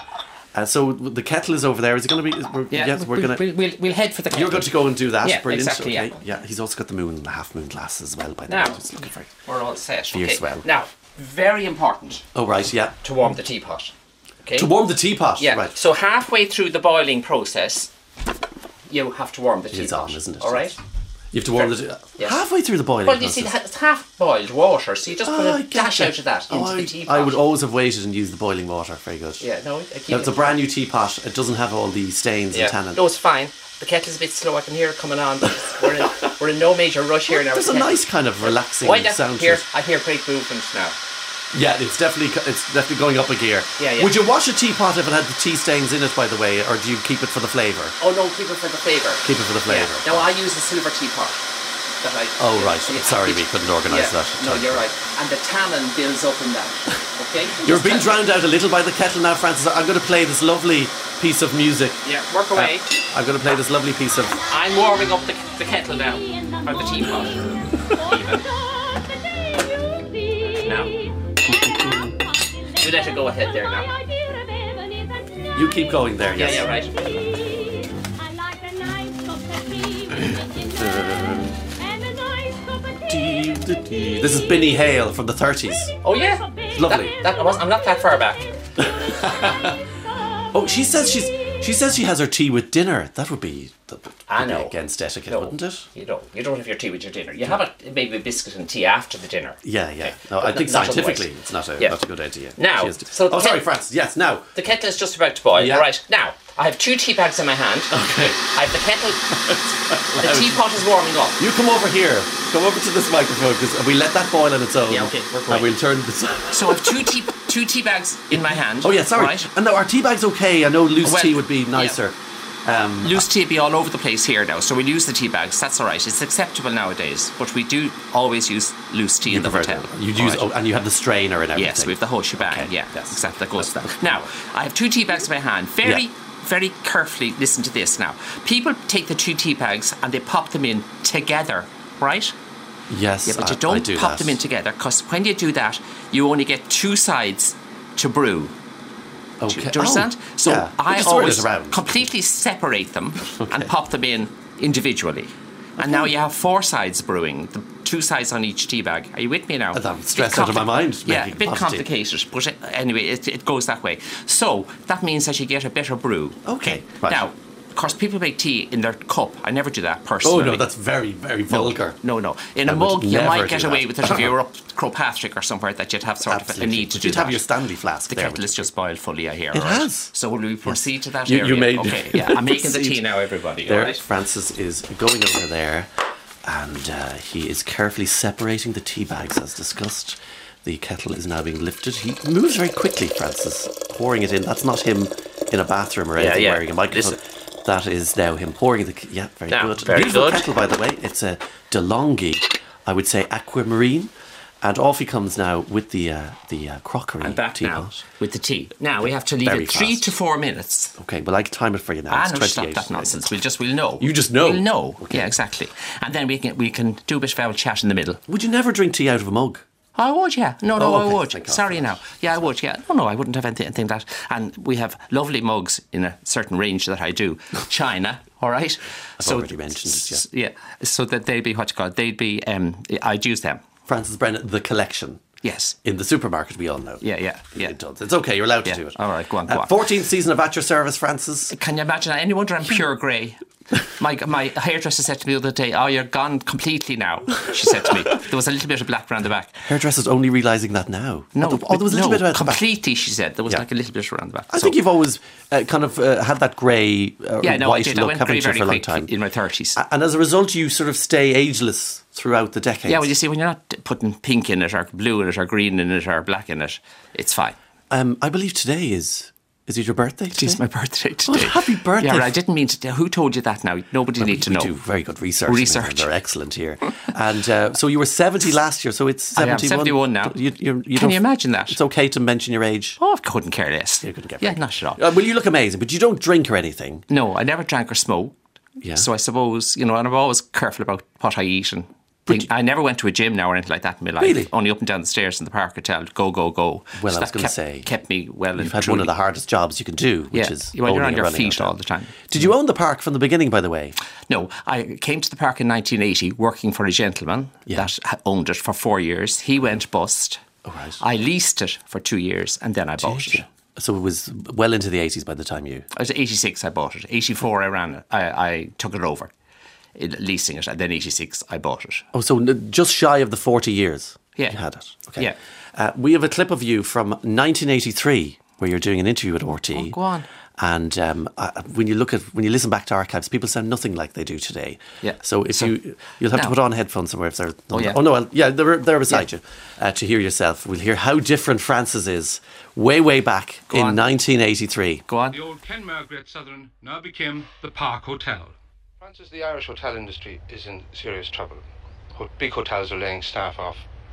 Uh, so the kettle is over there. Is it going to be? is- We're, Yeah, yes, we're we'll, going to. we'll, we'll, we'll head for the kettle. You're going to go and do that. Yeah, Brilliant. exactly, okay. yeah. He's also got the moon, the half moon glass as well. By the Now, way, just looking for. we're all set. Fierce okay. well. Now, very important Oh right, yeah. to warm the teapot. Okay. To warm the teapot. Yeah. Right. So halfway through the boiling process, you have to warm the It's teapot. on, isn't it? All right. You have to warm the Yes. halfway through the boiling Well, you see, process. it's half boiled water, so you just put Oh, I a dash getcha. out of that into Oh, the I, teapot. I would always have waited and used the boiling water. Very good. Yeah, no, I keep Now, it's a brand new teapot. It doesn't have all the stains Yeah. and tannin. No, it's fine. The kettle's a bit slow. I can hear it coming on. But we're in, we're in no major rush here now. There's with a the kettle. nice kind of relaxing Why that sound to here? it. I hear great movements now. Yeah, it's definitely it's definitely going up a gear. Yeah, yeah. Would you wash a teapot if it had the tea stains in it, by the way, or do you keep it for the flavour? Oh no, keep it for the flavour. Keep it for the Yeah. flavour. Now I use a silver teapot. That I, Oh, right. so you Sorry, have we couldn't organise yeah. that. No, you're right. And the tannin builds up in that. Okay. You're Just being tell- drowned out a little by the kettle now, Francis. I'm going to play this lovely piece of music. Yeah, work away. Uh, I'm going to play this lovely piece of. I'm warming up the, the kettle now, or the teapot. Now, you let it go ahead there now. You keep going there. Yeah, Yes. yeah, right. This is Binny Hale from the thirties. Oh yeah, Lovely. That, that was. I'm not that far back. Oh, she says she's. She says she has her tea with dinner. That would be, that would I be know. against etiquette, No, wouldn't it? You don't. You don't have your tea with your dinner. You have a, maybe a biscuit and tea after the dinner. Yeah, yeah. Okay. No, I But think not scientifically otherwise. it's not a Yeah. not a good idea. Now, She has to- so the oh, sorry, ket- Francis. Yes, now. The kettle is just about to boil. Yeah. All right. Now, I have two tea bags in my hand. Okay. I have the kettle. The teapot is warming up. You come over here. Come over to this microphone because we let that boil on its own. Yeah, okay, we're And going. we'll turn this. So I have two tea two tea bags in my hand. Oh yeah, sorry. Right. And now our tea bag's okay. I know loose Well, tea would be nicer. Um, Loose tea be all over the place here now, so we'll use the tea bags. That's all right. It's acceptable nowadays, but we do always use loose tea in the prefer hotel. that. You'd All use right. oh, and you have the strainer and everything. Yes, we have the whole shebang. Okay, Yeah, yes. exactly. That goes to that. Now, I have two tea bags in my hand. Very, Yeah. very carefully listen to this now. People take the two tea bags and they pop them in together, right? Yes, Yeah, but I, you don't I do pop that. them in together because when you do that, you only get two sides to brew. Okay. Do you, do you understand? Oh, so yeah. But I just swirl it always around. completely separate them Okay. and pop them in individually. And now you have four sides brewing, the two sides on each tea bag. Are you with me now? I'm Bit stressed out of my mind Yeah, making a bit pot of tea. complicated, but uh, anyway, it, it goes that way. So that means that you get a better brew. Okay, right. Now, of course, people make tea in their cup. I never do that Oh personally. no, that's very, very vulgar. No, no. In a I would mug, you never might do get that. away with it if you were up Cropatrick or somewhere that you'd have sort Absolutely. of a need to But do you'd that. have your Stanley flask The there. kettle is just boiled fully, I hear. It all right? has. So will we proceed to that You- area? you may- Okay, yeah. I'm making the proceed. tea now, everybody. There, All right? Francis is going over there, and uh, he is carefully separating the tea bags as discussed. The kettle is now being lifted. He moves very quickly, Francis, pouring it in. That's not him in a bathroom or anything yeah. wearing a microphone. Listen. That is now him pouring the. Yeah, very Now, good. very Beautiful good. kettle, by the way. It's a DeLonghi, I would say aquamarine, and off he comes now with the uh, the uh, crockery I'm back teapot. now with the tea. Now we have to leave Very it three fast. to four minutes. Okay, well I can time it for you now. Ah, It's no, stop twenty-eight. that nonsense. We'll just we'll know. You just know? We'll know. Okay. Yeah, exactly. And then we can we can do a bit of our chat in the middle. Would you never drink tea out of a mug? I would, yeah. No, no, Oh, okay. I would. Thank God Sorry for now. Yeah, I would, yeah. No, no, I wouldn't have anything, anything like that. And we have lovely mugs in a certain range that I do. China, all right? I've already mentioned it, yeah. s- Yeah, so that they'd be, what you call it, they'd be, um, I'd use them. Francis Brennan, The Collection. Yes. In the supermarket, we all know. Yeah, yeah, yeah. It does. It's okay, you're allowed to Yeah. do it. All right, go on, go Uh, on. fourteenth season of At Your Service, Francis. Can you imagine that? Any wonder I'm pure grey? My my hairdresser said to me the other day, "Oh, you're gone completely now." She said to me, "There was a little bit of black around the back." Hairdressers only realising that now. No, oh, there was a little no, bit about the back. completely. She said there was Yeah. like a little bit around the back. I So- think you've always uh, kind of uh, had that grey, uh, yeah, no, I white did. I look, went haven't very, you, very for a long quick time? in my thirties. A- And as a result, you sort of stay ageless throughout the decades. Yeah, well, you see, when you're not putting pink in it, or blue in it, or green in it, or black in it, it's fine. um, I believe today is. Is it your birthday today? It's my birthday Oh, today. happy birthday. Yeah, but I didn't mean to. Who told you that now? Nobody We- needs to we know. do very good research. Research. They're excellent here. And uh, so you were seventy last year, so it's I am seventy-one. seventy-one now. You, you, you Can don't- you imagine that? It's okay to mention your age. Oh, I couldn't care less. You couldn't get Yeah, very- not at all. Uh, well, you look amazing, but you don't drink or anything. No, I never drank or smoked. Yeah. So I suppose, you know, and I'm always careful about what I eat and thing. I never went to a gym now or anything like that in my life. Really? Only up and down the stairs in the Park Hotel. Go, go, go. Well, So I was that going to kept- say, kept me well and you've had truly. one of the hardest jobs you can do, which Yeah. is Well, you're owning on a your running feet hotel. all the time. Did you own the park from the beginning, by the way? No, I came to the park in nineteen eighty working for a gentleman Yeah. that ha- owned it for four years. He went bust. Oh, right. I leased it for two years and then I bought Did you? it. So it was well into the eighties by the time you... I was eighty-six, I bought it. eighty-four, I ran it. I, I took it over, it, leasing it. And then eighty-six, I bought it. Oh, so n- just shy of the forty years Yeah. you had it. Okay. Yeah. Uh, we have a clip of you from nineteen eighty-three where you're doing an interview at R T E. Oh, go on. And um, uh, when you look at when you listen back to archives, people sound nothing like they do today. Yeah. So if So- you you'll have to Now- put on headphones somewhere if they're. Oh, yeah. Oh no. I'll, yeah, they're they're beside you uh, to hear yourself. We'll hear how different Francis is way way back Go in on. nineteen eighty-three. Go on. The old Kenmare Great Southern now became the Park Hotel. Francis, the Irish hotel industry is in serious trouble. Ho- Big hotels are laying staff off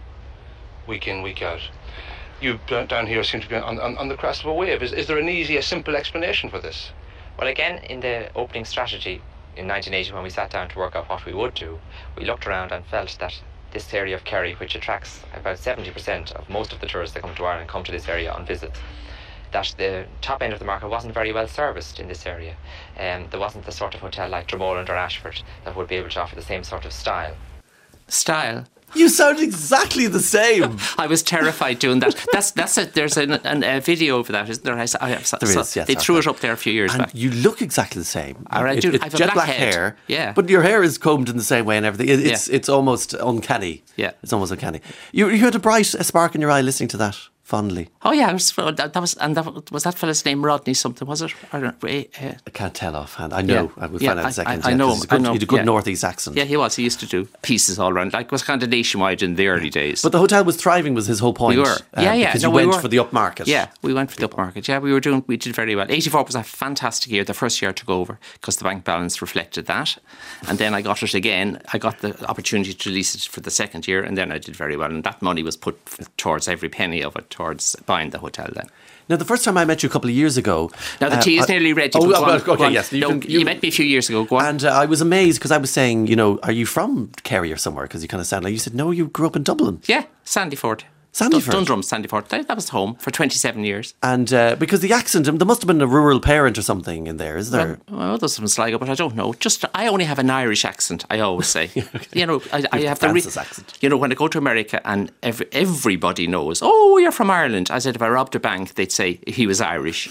week in, week out. You d- down here seem to be on, on, on the crest of a wave. Is, is there an easy, a simple explanation for this? Well, again, in the opening strategy in nineteen eighty, when we sat down to work out what we would do, we looked around and felt that this area of Kerry, which attracts about seventy percent of most of the tourists that come to Ireland, come to this area on visits, that the top end of the market wasn't very well serviced in this area. Um, there wasn't the sort of hotel like Dromoland or Ashford that would be able to offer the same sort of style. Style. You sound exactly the same. I was terrified doing that. That's that's it. There's an, an, a video of that, isn't there? I, s- I have, There so- is, yes, They threw okay. it up there a few years And back. you look exactly the same. All right, It- dude, it's I have a jet black black head. hair. Yeah. But your hair is combed in the same way and everything. It- It's Yeah. it's almost uncanny. Yeah. It's almost uncanny. You you had a bright a spark in your eye listening to that fondly. Oh yeah, it was, that, that was and that was that fella's name Rodney something, was it? I don't know. Uh, I can't tell offhand. I know. Yeah. I will Yeah, find out in I- a second. I- I yeah, know 'cause him, He's a good, I know. he had a good Yeah. northeast accent. yeah, he was. He used to do pieces all around. Like it was kind of nationwide in the early days. But the hotel was thriving was his whole point. we were, uh, yeah, yeah. Because no, you we went were. for the upmarket. Yeah, we went for the upmarket. Yeah, we were doing. We did very well. eighty-four was a fantastic year. The first year I took over because the bank balance reflected that, and then I got it again. I got the opportunity to lease it for the second year, and then I did very well. And that money was put f- towards every penny of it towards buying the hotel. Then. Now, the first time I met you a couple of years ago. Now the uh, tea is I- nearly ready. Oh, but well, go on, well, go okay, on. yes. You, No, can, you met me a few years ago. Go on. And uh, I was amazed because I was saying, you know, are you from Kerry or somewhere? Because you kind of sound like you said, no, you grew up in Dublin. Yeah, Sandyford. Sandyford? Dun- Dundrum, Sandyford. That, that was home for twenty-seven years. And uh, because the accent, um, there must have been a rural parent or something in there, is there? Well, my mother's from Sligo, but I don't know. Just I only have an Irish accent. I always say, you know, I, I have the re- Francis accent. You know, when I go to America and every, everybody knows, oh, you're from Ireland. I said if I robbed a bank, they'd say he was Irish.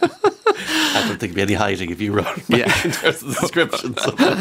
I don't think there'd be any hiding if you wrote back Yeah. in terms of the description. So.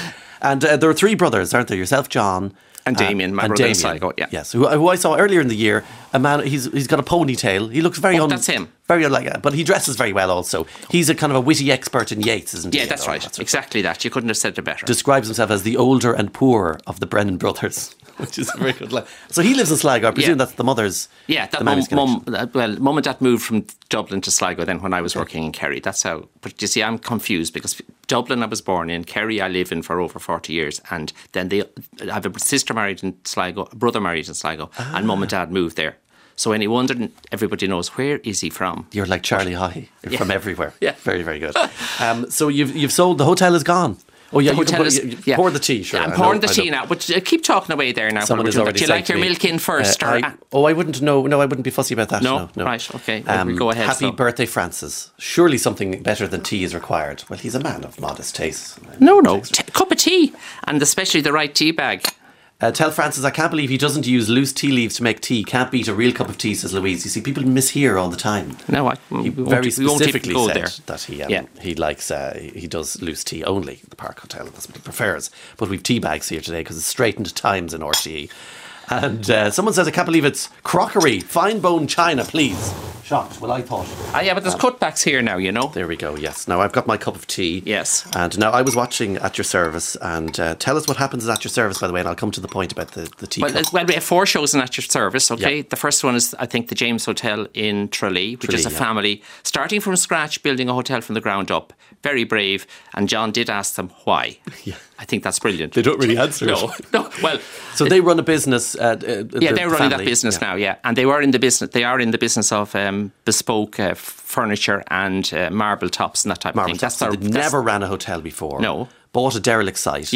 And uh, there are three brothers, aren't there? Yourself, John. And Damien, my brother in Sligo, yeah. Yes, who, who I saw earlier in the year. A man, he's he's got a ponytail. He looks very Oh, un, that's him. Very unlike, but he dresses very well. Also, he's a kind of a witty expert in Yeats, isn't he? Yeah, that's Oh, right. Exactly that. You couldn't have said it better. Describes himself as the older and poorer of the Brennan brothers, which is a very good line. So he lives in Sligo. I presume Yeah. that's the mother's. Yeah, that the mum, Mammy's connection. mum, uh, well, mum and dad moved from Dublin to Sligo then when I was working in Kerry. That's how. But you see, I'm confused because Dublin I was born in, Kerry I live in for over forty years, and then they I have a sister married in Sligo, a brother married in Sligo, Ah. and mum and dad moved there. So any wonder, everybody knows where is he from? You're like Charlie Haughey. You're Yeah. from everywhere. Yeah. Very, very good. Um, so you've you've sold, the hotel is gone. Oh, yeah, The you can hotel pour, is- you- yeah. pour the tea, sure. I'm I pouring know, the I tea know. now, but uh, keep talking away there now. Someone while we're has doing already that. Do you said like to your me, milk in first? uh, or, I, oh, I wouldn't know. No, I wouldn't be fussy about that. No? No, no. Right, okay. Well, we'll go ahead, Happy so. birthday, Francis. Surely something better than tea is required. Well, he's a man of modest taste. no, no. T- cup of tea, and especially the right tea bag. Uh, tell Francis I can't believe he doesn't use loose tea leaves to make tea. Can't beat a real cup of tea, says Louise. You see, people mishear all the time. No, I, He we won't- very we won't even specifically go said there. that he um, Yeah. he likes uh, he does loose tea only. The Park Hotel, that's what he prefers. But we've tea bags here today because it's straightened times in R T E. And uh, someone says I can't believe it's crockery, fine bone china, please. Shocked. Well, I thought. Ah, yeah, but there's cutbacks here now, you know. There we go. Yes. Now I've got my cup of tea. Yes. And now I was watching At Your Service, and uh, tell us what happens at Your Service, by the way, and I'll come to the point about the the tea. Well, cup. uh, well, we have four shows in At Your Service, okay? Yeah. The first one is, I think, the James Hotel in Tralee, which is a Tralee, yeah. family starting from scratch, building a hotel from the ground up. Very brave. And John did ask them why. Yeah. I think that's brilliant. They don't really answer No, it. no. Well, So they run a business. Uh, uh, yeah, the they're running family. that business Yeah. now. Yeah, and they were in the business. They are in the business of um, bespoke uh, furniture and uh, marble tops and that type Marble of thing. Tops. So their- they'd never ran a hotel before. No. Bought a derelict site. Yeah.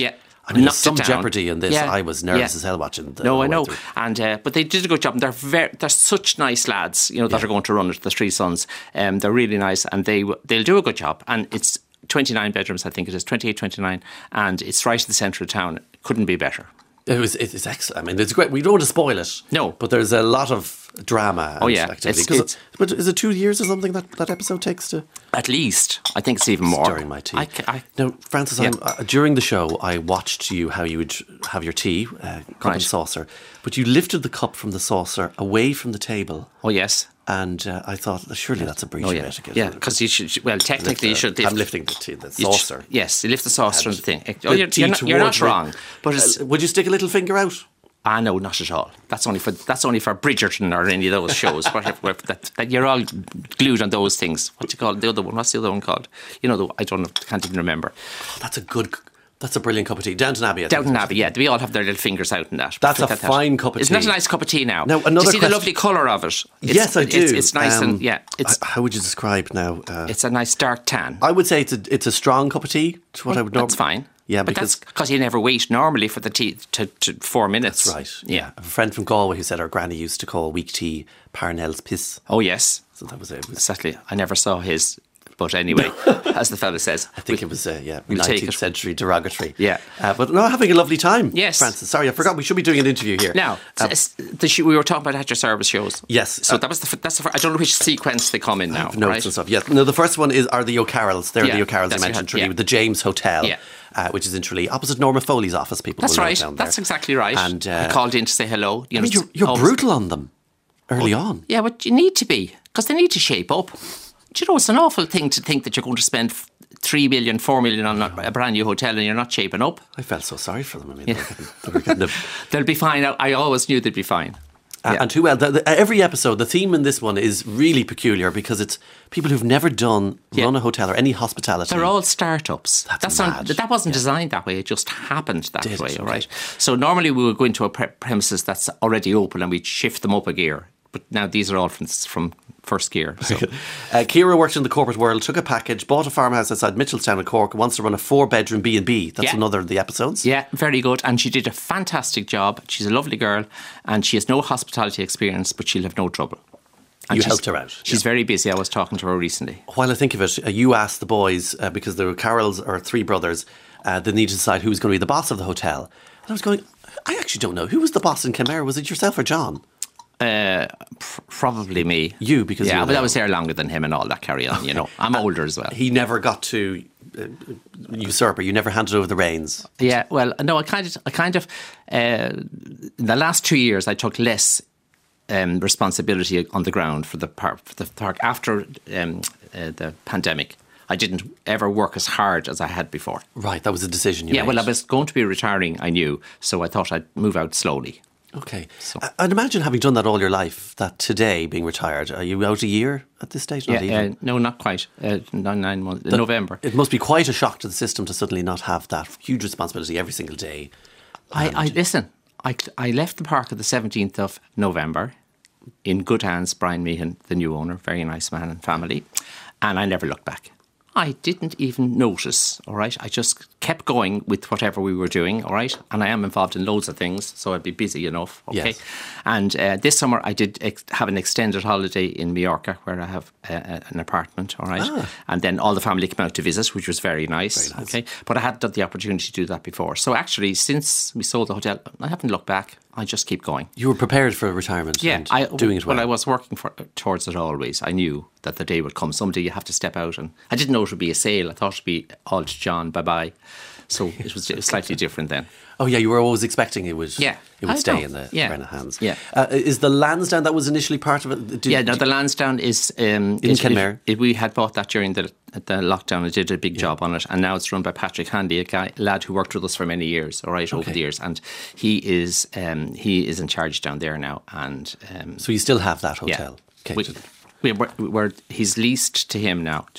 I mean, there's knocked some it down. jeopardy in this. Yeah, I was nervous yeah. as hell watching the No, whole I way know. through. And uh, but they did a good job. And they're very, they're such nice lads, you know, that Yeah. are going to run it. The Three Sons. Um, they're really nice, and they w- they'll do a good job. And it's twenty-nine bedrooms, I think it is twenty-eight, twenty-nine, and it's right in the centre of town. Couldn't be better. It was. It's excellent. I mean, it's great. We don't want to spoil it. No. but there's a lot of drama. And Oh, yeah. activity. It's- 'Cause it's- it- but is it two years or something that that episode takes to? At least I think it's even more. Stirring my tea. I, ca- I, Now, Francis, Yeah. I'm, uh, during the show, I watched you how you would have your tea, uh, cup Right. and saucer, but you lifted the cup from the saucer away from the table, oh yes. and uh, I thought, surely that's a breach Oh of yeah. etiquette. Yeah. Because you should. Well, technically, you Lift should. the- lift- I'm lifting the tea, the you sh- saucer. yes, you lift the saucer and the thing. Oh, The you're, tea you're, not, you're not towards me. wrong. But it's, Uh, would you stick a little finger out? Ah, no, not at all. That's only for that's only for Bridgerton or any of those shows. Whatever, where that, that you're all glued on those things. What do you call it? The other one? What's the other one called? You know, the, I don't know. Can't even remember. Oh, that's a good. That's a brilliant cup of tea. Downton Abbey. I think. Downton Abbey. Yeah, we all have their little fingers out in that. That's a Look at that. fine cup of Isn't that tea. a nice cup of tea now? Now, do another you see question- the lovely colour of it? It's, Yes, I do. It's, it's nice Um, and yeah, it's h- how would you describe now? Uh, it's a nice dark tan. I would say it's a it's a strong cup of tea. It's what I would normally. That's fine. Yeah, but because that's because you never wait normally for the tea to, to four minutes. that's right. Yeah. I have a friend from Galway who said our granny used to call weak tea Parnell's piss. Oh yes. So that was it. It was- Exactly. I never saw his, but anyway, as the fella says, I think it was uh, yeah we'll take nineteenth it. century derogatory. Yeah. uh, but no, having a lovely time. Yes. Francis. Sorry, I forgot. We should be doing an interview here. Now, Um, s- the sh- we were talking about at your service shows. Yes. So Uh, that was the f- that's the fir- I don't know which sequence they come in now. notes right? and stuff. Yes. No, the first one is are the O'Carrolls. They're Yeah, the O'Carrolls you that's what mentioned, you Tralee, had, yeah. with the James Hotel. Yeah. Uh, which is in Tralee, opposite Norma Foley's office. People. That's will know right. Down there. That's exactly right. And uh, I called in to say hello. You I know, mean, you're, you're always- brutal on them early on. Yeah, but you need to be because they need to shape up. Do you know it's an awful thing to think that you're going to spend f- three million, four million on a, a brand new hotel and you're not shaping up? I felt so sorry for them. I mean, they were getting, they were getting a, They'll be fine. I, I always knew they'd be fine. Uh, Yeah. And too well. The, the, every episode, the theme in this one is really peculiar because it's people who've never done Yeah. run a hotel or any hospitality. They're all startups. That's not, mad. that wasn't designed that way. It just happened that Did it? way. All Okay. right. So normally we would go into a pre- premises that's already open and we'd shift them up a gear. But now these are all from from first gear. So. Uh, Ciara works in the corporate world, took a package, bought a farmhouse outside Mitchelstown in Cork, wants to run a four-bedroom B and B. That's Yeah. another of the episodes. Yeah, very good. And she did a fantastic job. She's a lovely girl and she has no hospitality experience, but she'll have no trouble. And You she's- helped her out, She's yeah. very busy. I was talking to her recently. While I think of it, uh, you asked the boys, uh, because there were Carol's or three brothers, uh, they needed to decide who was going to be the boss of the hotel. And I was going, I actually don't know. Who was the boss in Kenmare? Was it yourself or John? Uh, pr- probably me. You, because yeah, you were but I there. was there longer than him and all that carry on. You know, I'm older as well. He never got to uh, usurp her. You never handed over the reins. Yeah, well, no, I kind of, I kind of, uh, in the last two years, I took less um, responsibility on the ground for the park. For the park after um, uh, the pandemic, I didn't ever work as hard as I had before. Right, that was a decision you Yeah, made. well, I was going to be retiring, I knew, so I thought I'd move out slowly. Okay. I- I'd imagine having done that all your life, that today being retired, are you out a year at this stage? Not Yeah, even. uh, no, not quite. Uh, nine, nine months. That- November. It must be quite a shock to the system to suddenly not have that huge responsibility every single day. I, I listen. I, I left the park on the seventeenth of November in good hands. Brian Meehan, the new owner, very nice man and family, and I never looked back. I didn't even notice. All right, I just kept going with whatever we were doing. All right, and I am involved in loads of things, so I'd be busy enough. Okay, Yes. and uh, this summer I did ex- have an extended holiday in Majorca, where I have uh, an apartment. All right, Ah. and then all the family came out to visit, which was very nice. Very nice. Okay, but I hadn't had the opportunity to do that before. So actually, since we sold the hotel, I haven't looked back. I just keep going. You were prepared for retirement Yeah, and I, doing it well. I was working for, towards it always. I knew that the day would come. Someday you have to step out, and I didn't know it would be a sale. I thought it would be all to John, bye bye. So it was slightly different then. Oh yeah, you were always expecting it would. Yeah, it would I stay know. in the Yeah. Brennan hands. Yeah. Uh, is the Lansdowne that was initially part of it? Did, yeah, no, did- the Lansdowne is um, In it- Kenmare? It, it, we had bought that during the the lockdown. I did a big job on it, and now it's run by Patrick Handy, a guy lad who worked with us for many years. All right, over Okay. the years, and he is um, he is in charge down there now, and um, So you still have that yeah, hotel? Okay. we, we, we're, we're, he's leased to him now. Just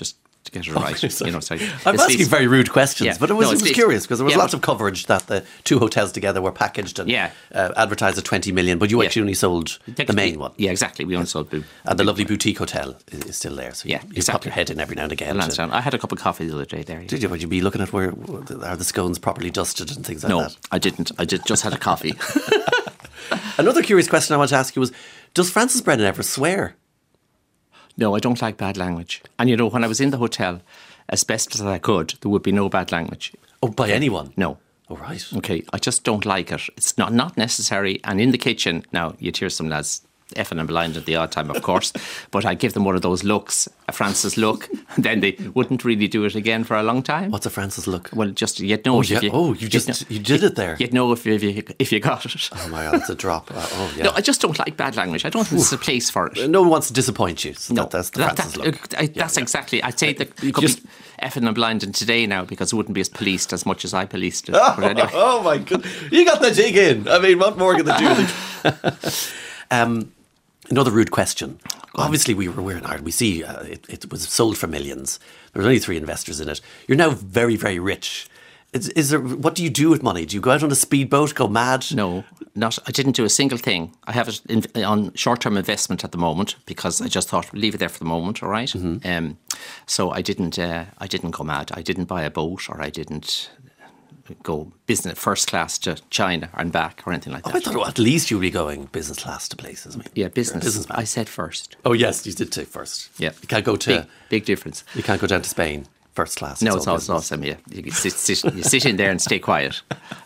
to get it right. You know, so I'm it's asking least- very rude questions, Yeah. but it was, No, it it's was least- curious because there was yeah, lots but- of coverage that the two hotels together were packaged and Yeah. uh, advertised at twenty million, but you Yeah. actually only sold the main one. Yeah, exactly. We only sold the And the lovely boutique hotel is, is still there, so you, Yeah, you pop exactly. your head in every now and again. the to- Lansdowne. I had a cup of coffee the other day there. Did you? Would you be looking at where are the scones properly dusted and things like No, that? I didn't. I did, just had a coffee. Another curious question I want to ask you was: does Francis Brennan ever swear? No, I don't like bad language. And you know, when I was in the hotel, as best as I could, there would be no bad language. Oh, by anyone? No. Oh, right. Okay, I just don't like it. It's not not necessary. And in the kitchen, now you'd hear some lads effing and blind at the odd time, of course, but I give them one of those looks, a Francis look, and then they wouldn't really do it again for a long time. What's a Francis look? Well, just you'd know. Oh, if yeah. you, Oh, you you'd just- know- you did it there. You'd know if you, if you if you got it. Oh my God, it's a drop. Uh, oh, yeah. No, I just don't like bad language. I don't think there's a place for it. No one wants to disappoint you. So No, that, that's the that- Francis that- look. uh, I- that's yeah. exactly. I'd say that you could Just- be effing and blinding today now because it wouldn't be as policed as much as I policed it. But anyway. Oh my God, you got the jig in. I mean, what more can they do? um, another rude question. Obviously, we were we're in Ireland. We see uh, it, it was sold for millions. There were only three investors in it. You're now very, very rich. Is, is there? What do you do with money? Do you go out on a speedboat, go mad? No, not. I didn't do a single thing. I have it in, on short-term investment at the moment because I just thought leave it there for the moment. All right? Mm-hmm. Um, so I didn't. Uh, I didn't go mad. I didn't buy a boat, or I didn't go business first class to China and back, or anything like Oh, that. I thought well, at least you'd be going business class to places. I mean, yeah, you're a business. businessman. I said first. Oh yes, you did say first. Yeah, you can't go to. big, big difference. You can't go down to Spain first class. No, it's all also business. awesome. Yeah, you sit, sit, you sit in there and stay quiet.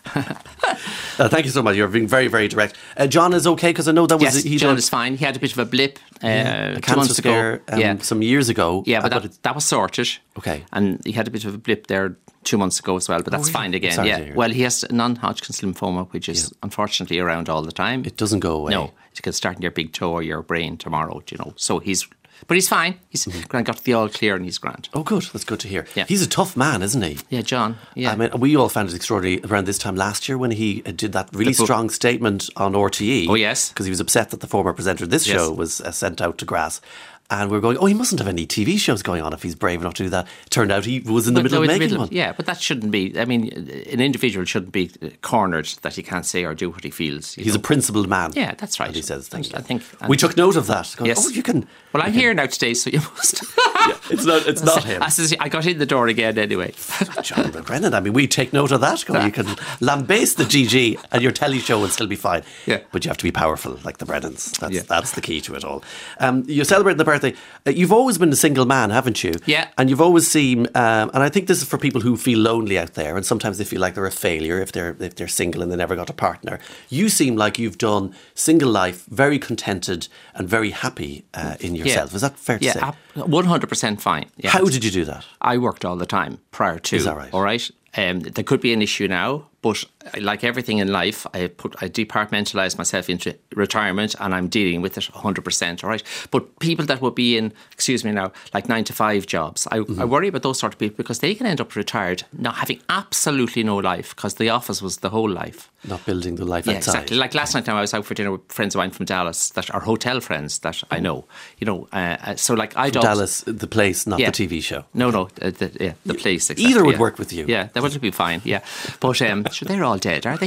Uh, thank you so much. You're being very, very direct. Uh, John is okay because I know that was Yes, he John did is fine. He had a bit of a blip uh, a two cancer months scare ago. um, yeah, some years ago. yeah, Uh, but but that, it- that was sorted. Okay. And he had a bit of a blip there two months ago as well, but that's really? fine I'm again. sorry to Yeah. hear. Well, he has non-Hodgkin's lymphoma, which is unfortunately around all the time. it doesn't go away. No, it can start in your big toe or your brain tomorrow. You know, so he's, but he's fine. He's grand, got the all clear and he's grand. Oh, good. That's good to hear. Yeah. He's a tough man, isn't he? Yeah, John. Yeah. I mean, we all found it extraordinary around this time last year when he uh, did that really The book- strong statement on R T E. Oh, yes. Because he was upset that the former presenter of this Yes. show was uh, sent out to grass. And we were going, oh, he mustn't have any T V shows going on if he's brave enough to do that. Turned out he was in the But middle no, of in the making middle- one. Yeah, but that shouldn't be. I mean, an individual shouldn't be cornered that he can't say or do what he feels. you He's know. a principled man. Yeah, that's right. And he says things. I like think- that. We took note of that. Going, Yes. Oh, you can. Well, I'm here now today, so you must. Yeah, it's not. It's not him. I, says, I got in the door again anyway. John Brennan. I mean, we take note of that. Go, you can lambaste the G G and your telly show will still be fine. Yeah. But you have to be powerful like the Brennans. That's, Yeah. that's the key to it all. Um, you're celebrating the birthday. Uh, you've always been a single man, haven't you? Yeah. And you've always seen, um, and I think this is for people who feel lonely out there and sometimes they feel like they're a failure if they're if they're single and they never got a partner. You seem like you've done single life very contented and very happy uh, in yourself. Yeah. Is that fair to Yeah, say? ab- one hundred percent fine. Yeah. How did you do that? I worked all the time prior to. Is that right? All right. Um, there could be an issue now, but like everything in life, I put I departmentalised myself into retirement, and I'm dealing with it one hundred percent. All right. But people that would be in, excuse me now, like nine to five jobs, I, Mm-hmm. I worry about those sort of people because they can end up retired, not having absolutely no life because the office was the whole life. Not building the life Yeah, outside. exactly. Like last night, I was out for dinner with friends of mine from Dallas that are hotel friends that I know. You know, uh, uh, so like I don't. Dallas, the place, not Yeah. the T V show. No, no, uh, the, yeah, the place. Exactly, Either would yeah. work with you. Yeah, that would be fine. Yeah, but um, sure, they're all dead, are they?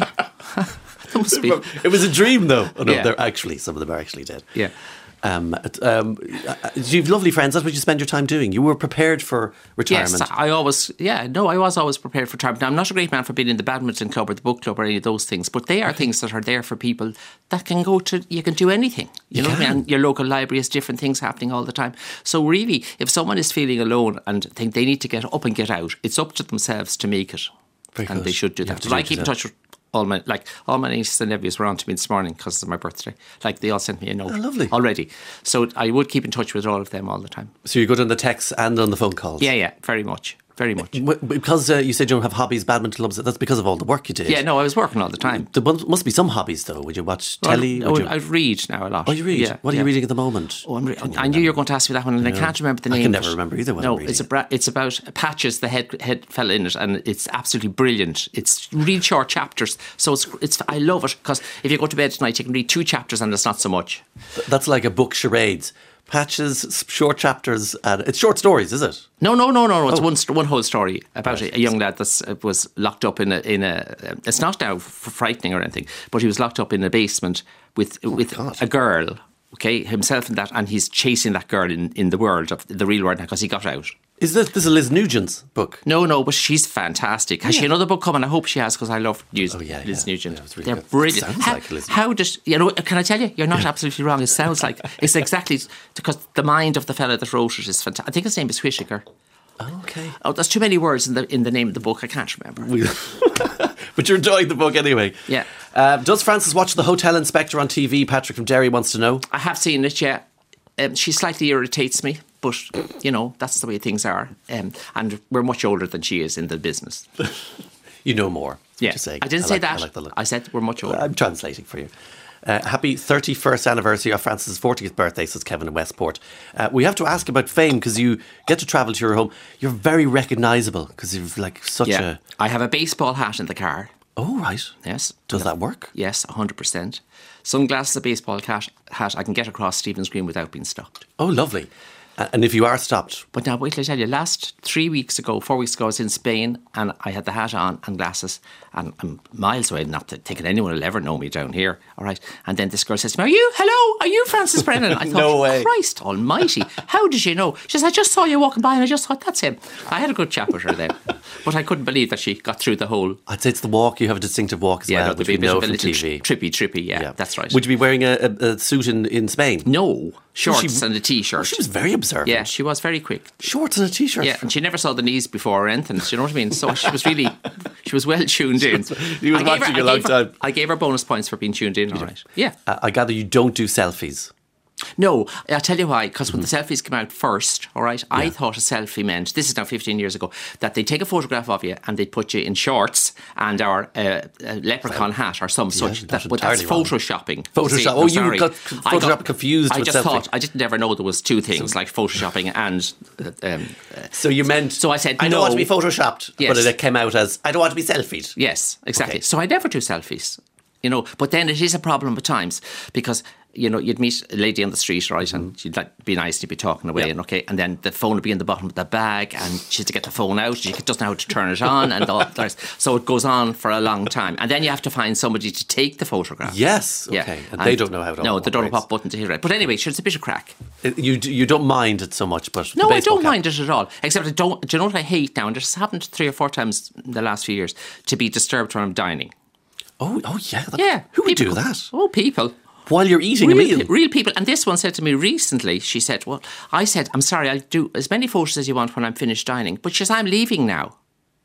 They must be. It was a dream, though. Oh, no, Yeah. they're actually, some of them are actually dead. Yeah. Um, it- um, uh, you have lovely friends. That's what you spend your time doing. You were prepared for retirement. Yes, I always, yeah, no, I was always prepared for retirement. Now, I'm not a great man for being in the badminton club or the book club or any of those things, but they are things that are there for people that can go to, you can do anything. You, You know what I mean? can. And your local library has different things happening all the time. So really, if someone is feeling alone and think they need to get up and get out, it's up to themselves to make it. Very and good. they should do You have that. to But do I it keep in yourself. touch with all my, like, all my nieces and nephews were on to me this morning because it's my birthday. Like, they all sent me a note. Oh, lovely. Already. So I would keep in touch with all of them all the time. So you're good on the texts and on the phone calls. Yeah, yeah, very much. Very much. W- Because uh, you said you don't have hobbies, badminton clubs. That's because of all the work you did. Yeah, no, I was working all the time. There must must be some hobbies, though. Would you watch telly? Oh, Would you... I read now a lot. Oh, you read? Yeah, what are yeah. you reading at the moment? Oh, I'm re- Can you I knew you were going to ask me that one, and I can't remember the I name. can of never it. remember either what No, I'm it's a reading. bra- it's about Patches, the head head fella in it, and it's absolutely brilliant. It's real short chapters, so it's it's. I love it because if you go to bed tonight, you can read two chapters, and it's not so much. That's like a book charades. patches, short chapters, and it's short stories, is it? No, no, no, no, no. It's Oh. one st- one whole story about Right. a, a young lad that uh, was locked up in a in a. Uh, it's not now f- frightening or anything, but he was locked up in a basement with with Oh God. a girl. Okay, himself and that, and he's chasing that girl in, in the world of the real world because he got out. Is this this is Liz Nugent's book? No, no, but she's fantastic. Has she another book coming? I hope she has because I love news. Oh, yeah, Liz yeah. Nugent. Yeah, it's really They're good. brilliant. Sounds how, like Liz how does you know? Can I tell you? You're not absolutely wrong. It sounds like it's exactly because the mind of the fella that wrote it is fantastic. I think his name is Whittaker. Okay. Oh, there's too many words in the in the name of the book. I can't remember. But you're enjoying the book anyway. Yeah. Uh, does Frances watch The Hotel Inspector on T V? Patrick from Derry wants to know. I have seen it. Yeah, um, she slightly irritates me, but you know that's the way things are. Um, and we're much older than she is in the business. You know more. Yeah, Just saying. I didn't I say like- I that. like the look. I said we're much older. I'm translating for you. Uh, happy thirty-first anniversary of Frances' fortieth birthday, says Kevin in Westport. Uh, we have to ask about fame because you get to travel to your home. You're very recognisable because you've like such yeah, a. I have a baseball hat in the car. Oh, right. Yes. Does that work? Yes, one hundred percent. Sunglasses, a baseball hat, hat. I can get across Stephen's Green without being stopped. Oh, lovely. Uh, and if you are stopped, But now, wait till I tell you, last three weeks ago, four weeks ago, I was in Spain and I had the hat on and glasses and I'm miles away, not that thinking anyone will ever know me down here, all right? And then this girl says to me, are you, hello, are you Frances Brennan? I thought, No way. Christ almighty, how did you know? She says, I just saw you walking by and I just thought, that's him. I had a good chat with her then, but I couldn't believe that she got through the whole... I'd say it's the walk. You have a distinctive walk as Yeah, well, no, which there'd be we a know bit of a from little T V. trippy, trippy, yeah, that's right. Would you be wearing a, a, a suit in, in Spain? No, shorts She- and a T-shirt. Oh, she was very observant. Yeah, she was very quick. Shorts and a t-shirt. Yeah, and she never saw the knees before or anything. Do you know what I mean? So she was really, she was well tuned in. He was I gave watching her, a I long gave her- time. I gave her bonus points for being tuned in. All right. Yeah. Uh, I gather you don't do selfies. No, I'll tell you why. Because when the selfies came out first, all right, I thought a selfie meant, this is now fifteen years ago, that they'd take a photograph of you and they'd put you in shorts and or uh, a leprechaun hat or some such. that's That, but that's entirely wrong. photoshopping. Photoshop. See, Oh, I'm you sorry. got I Photoshop confused I with just selfie. thought, I didn't ever know there was two things, like photoshopping and... uh, Um, So you meant. So I said, I don't no. want to be photoshopped. Yes. But it came out as I don't want to be selfied. Yes, exactly. Okay. So I never do selfies, you know. But then it is a problem at times because you know you'd meet a lady on the street, right, and she'd like be nice, and you'd be talking away, Yeah. and okay, and then the phone would be in the bottom of the bag, and she had to get the phone out. She doesn't know how to turn it on, and all that. So it goes on for a long time, and then you have to find somebody to take the photograph. Yes. Yeah. Okay. And, they don't know how to. No, they don't know what button to hit. Right. But anyway, sure, it's a bit of crack. You you don't mind it so much, but No, the I baseball don't cap- mind it at all. Except I don't. Do you know what I hate now? And this has happened three or four times in the last few years. To be disturbed when I'm dining. Oh, oh yeah. That, Yeah. Who would people- do that Oh, people. while you're eating Real, a meal? pe- real people. And this one said to me recently, she said, well, I said, I'm sorry, I'll do as many photos as you want when I'm finished dining. But she says, I'm leaving now.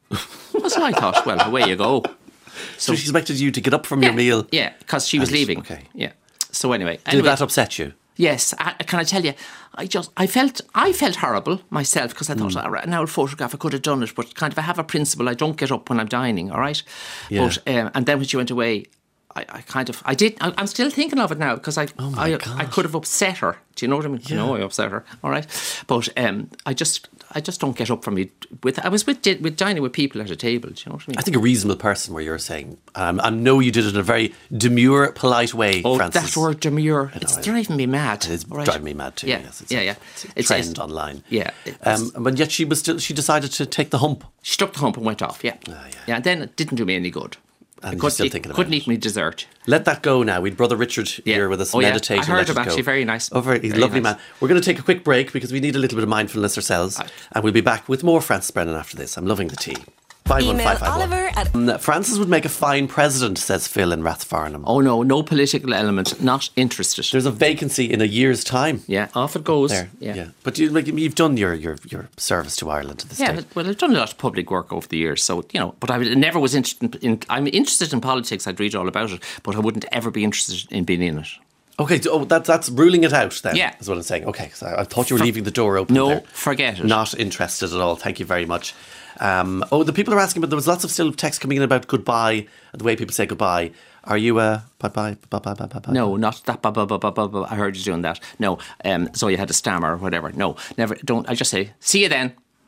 So I thought, well, away you go. So she expected you to get up from yeah, your meal. Yeah, because she was And- leaving. okay. Yeah. So anyway. Did anyway, that upset you? Yes, I, can I tell you? I just I felt I felt horrible myself because I Hmm. thought, all right, now a photograph I could have done it, but kind of I have a principle. I don't get up when I'm dining. All right, Yeah. but um, and then when she went away, I, I kind of I did. I, I'm still thinking of it now because I Oh my I, God. I could have upset her. Do you know what I mean? You know I upset her. All right, but um, I just I just don't get up from it. With I was with with dining with people at a table. Do you know what I mean? I think a reasonable person where you're saying, um, I know you did it in a very demure, polite way, Oh, Francis. that word demure. It's I- driving me mad. It's all right? driving me mad too. Yeah, yes, it's yeah, a, yeah. It's a It's- trend it's- online. Yeah. it's- Um, but yet she was still. She decided to take the hump. She took the hump and went off, yeah. yeah. yeah. and then it didn't do me any good. And I you're couldn't still eat, thinking about couldn't it. eat my dessert. Let that go now. We'd Brother Richard Yeah. here with us Oh, yeah. meditating. I heard Let him it actually, go. very nice. Oh, very, he's a Very lovely nice. man. We're going to take a quick break because we need a little bit of mindfulness ourselves. Right. And we'll be back with more Francis Brennan after this. I'm loving the tea. five one five five one. Email Oliver at- Um, Francis would make a fine president, says Phil in Rathfarnham. Oh no, no political element, not interested. There's a vacancy in a year's time. yeah, off it goes. There, yeah. yeah. But you, like, you've done your, your, your service to Ireland to this Yeah, state. well, I've done a lot of public work over the years, so you know. But I never was interested in, in. I'm interested in politics. I'd read all about it, but I wouldn't ever be interested in being in it. Okay, so, oh, that, that's ruling it out then, Yeah. is what I'm saying. Okay, so I thought you were leaving the door open No, there. forget it. Not interested at all. Thank you very much. Um, oh, the people are asking, but there was lots of still text coming in about goodbye, the way people say goodbye. Are you a bye-bye, bye-bye, bye-bye, bye-bye? No, not that. Blah, blah, blah, blah, blah, blah. I heard you doing that. No, um, so you had to stammer or whatever. No, never. Don't. I just say, see you then.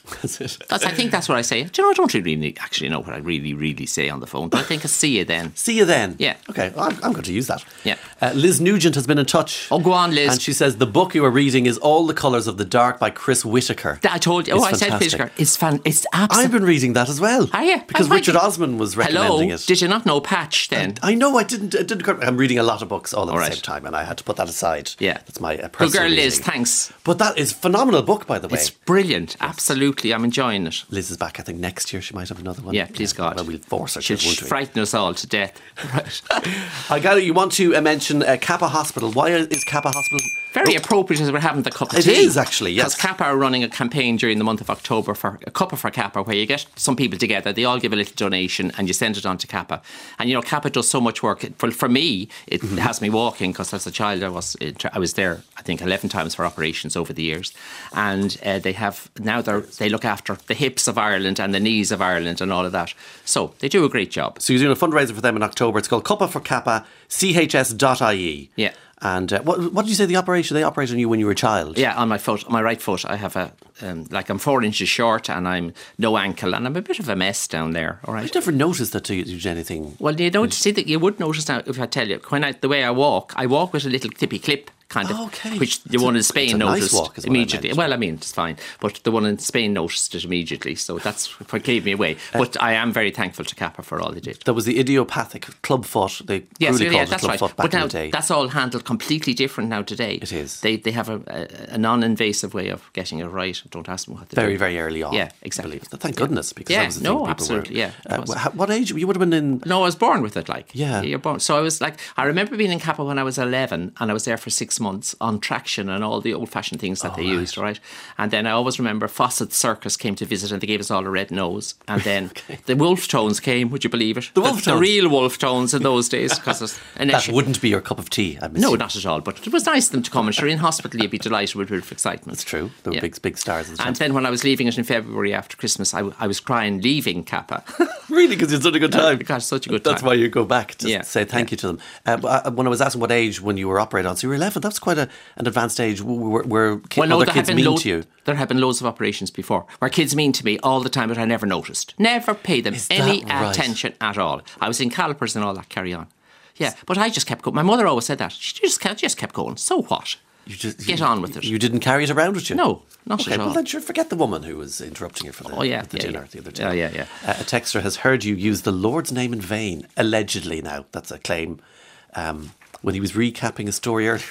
That's it. That's, I think that's what I say. Do you know, I don't really actually know what I really, really say on the phone, but I think I see you then. See you then. Yeah. Okay, well, I'm, I'm going to use that. Yeah. Uh, Liz Nugent has been in touch. Oh, go on, Liz. And she says the book you are reading is All the Colours of the Dark by Chris Whitaker. I told you. Oh, It's I said fantastic. Whitaker. It's fun. It's absolutely. I've been reading that as well. Are you? Because I find Richard it- Osman was recommending Hello. it. Did you not know Patch then? I know, I didn't. It didn't. I'm reading a lot of books all at All the right. same time, and I had to put that aside. Yeah. That's my uh, Good personal girl, Liz. reading. Thanks. But that is a phenomenal book, by the way. It's brilliant. Absolutely. I'm enjoying it. Liz is back, I think, next year. She might have another one. Yeah, please God. Well, we'll force her She'll to, won't we? frighten us all to death. Right. I got it. You want to uh, mention uh, Kappa Hospital. Why is Kappa Hospital... Very Oh, appropriate as we're having the cup of It tea. is, actually, yes. Because Kappa are running a campaign during the month of October for a Cuppa for Kappa, where you get some people together, they all give a little donation and you send it on to Kappa. And you know, Kappa does so much work. For, for me, it Mm-hmm. has me walking, because as a child I was I was there, I think, eleven times for operations over the years. And uh, they have, now they they look after the hips of Ireland and the knees of Ireland and all of that. So they do a great job. So you're doing a fundraiser for them in October. It's called Cuppa for Kappa, C H S dot I E. Yeah. And uh, what, what did you say the operation? They operated on you when you were a child? Yeah, on my foot, on my right foot, I have a, um, like I'm four inches short and I'm no ankle and I'm a bit of a mess down there, all right? I never noticed that to you, did anything. Well, you don't see that. You would notice now if I tell you, when I, the way I walk, I walk with a little tippy clip. Kind of, Oh, okay. which the It's one a- in Spain it's a nice noticed walk is what I immediately. meant. Well, I mean, it's fine, but the one in Spain noticed it immediately, so that's what gave me away. But I am very thankful to Kappa for all they did. There was the idiopathic club foot. They Yes, cruelly yeah, called yeah, it that's club right. foot back But now in the day. that's all handled completely different now today. It is. They they have a, a, a non-invasive way of getting it right. Don't ask them what they Very, do. very early on. Yeah, I exactly. believe. Thank goodness, because Yeah, that was the no, thing people absolutely, were. yeah, it Uh, was. wh- what age? You would have been in. No, I was born with it, like. Yeah. You're born. So I was like, I remember being in Kappa when I was eleven and I was there for six months on traction and all the old-fashioned things that Oh, they right. used, right? And then I always remember Fawcett Circus came to visit and they gave us all a red nose. And then the Wolf Tones came, would you believe it? The Wolf The Tones? real Wolf Tones in those days. Cause and That wouldn't be your cup of tea, I'm No, assuming. not at all. But it was nice of them to come. And sure, in hospital, you'd be delighted with, with excitement. That's true. They were Yeah. big, big stars at the time. And then when I was leaving it in February after Christmas, I, w- I was crying leaving Kappa. Really, because it's such a good time. Because such a good That's time. why you go back to Yeah. say thank Yeah. you to them. Uh, but, uh, when I was asking what age when you were operated on, so you were eleven. That's quite a, an advanced age. Were, were ki- Well, no, other there kids have, mean been lo- to you? there have been loads of operations before where kids mean to me all the time, but I never noticed. Never paid them Is any that right? attention at all. I was in calipers and all that, carry on. Yeah, but I just kept going. My mother always said that. She just kept, just kept going. So what? You just Get you- on with it. You didn't carry it around with you? No, not Okay, at all. well then sure, forget the woman who was interrupting you for the, Oh, yeah, the yeah, dinner yeah. the other day. Yeah, yeah, yeah. Uh, a texter has heard you use the Lord's name in vain, allegedly now. That's a claim. Um, when he was recapping a story earlier.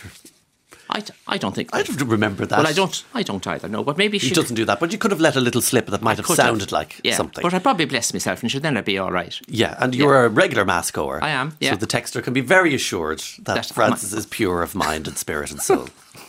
I, d- I don't think. I don't remember that. Well, I don't. I don't either. No, but maybe He she doesn't do that, but you could have let a little slip that might have could sounded like yeah, something. But I probably blessed myself, and sure, then I'd be all right. Yeah, and you're a regular mass goer. I am, So yeah. the texter can be very assured that That's Francis is pure of mind and spirit and soul.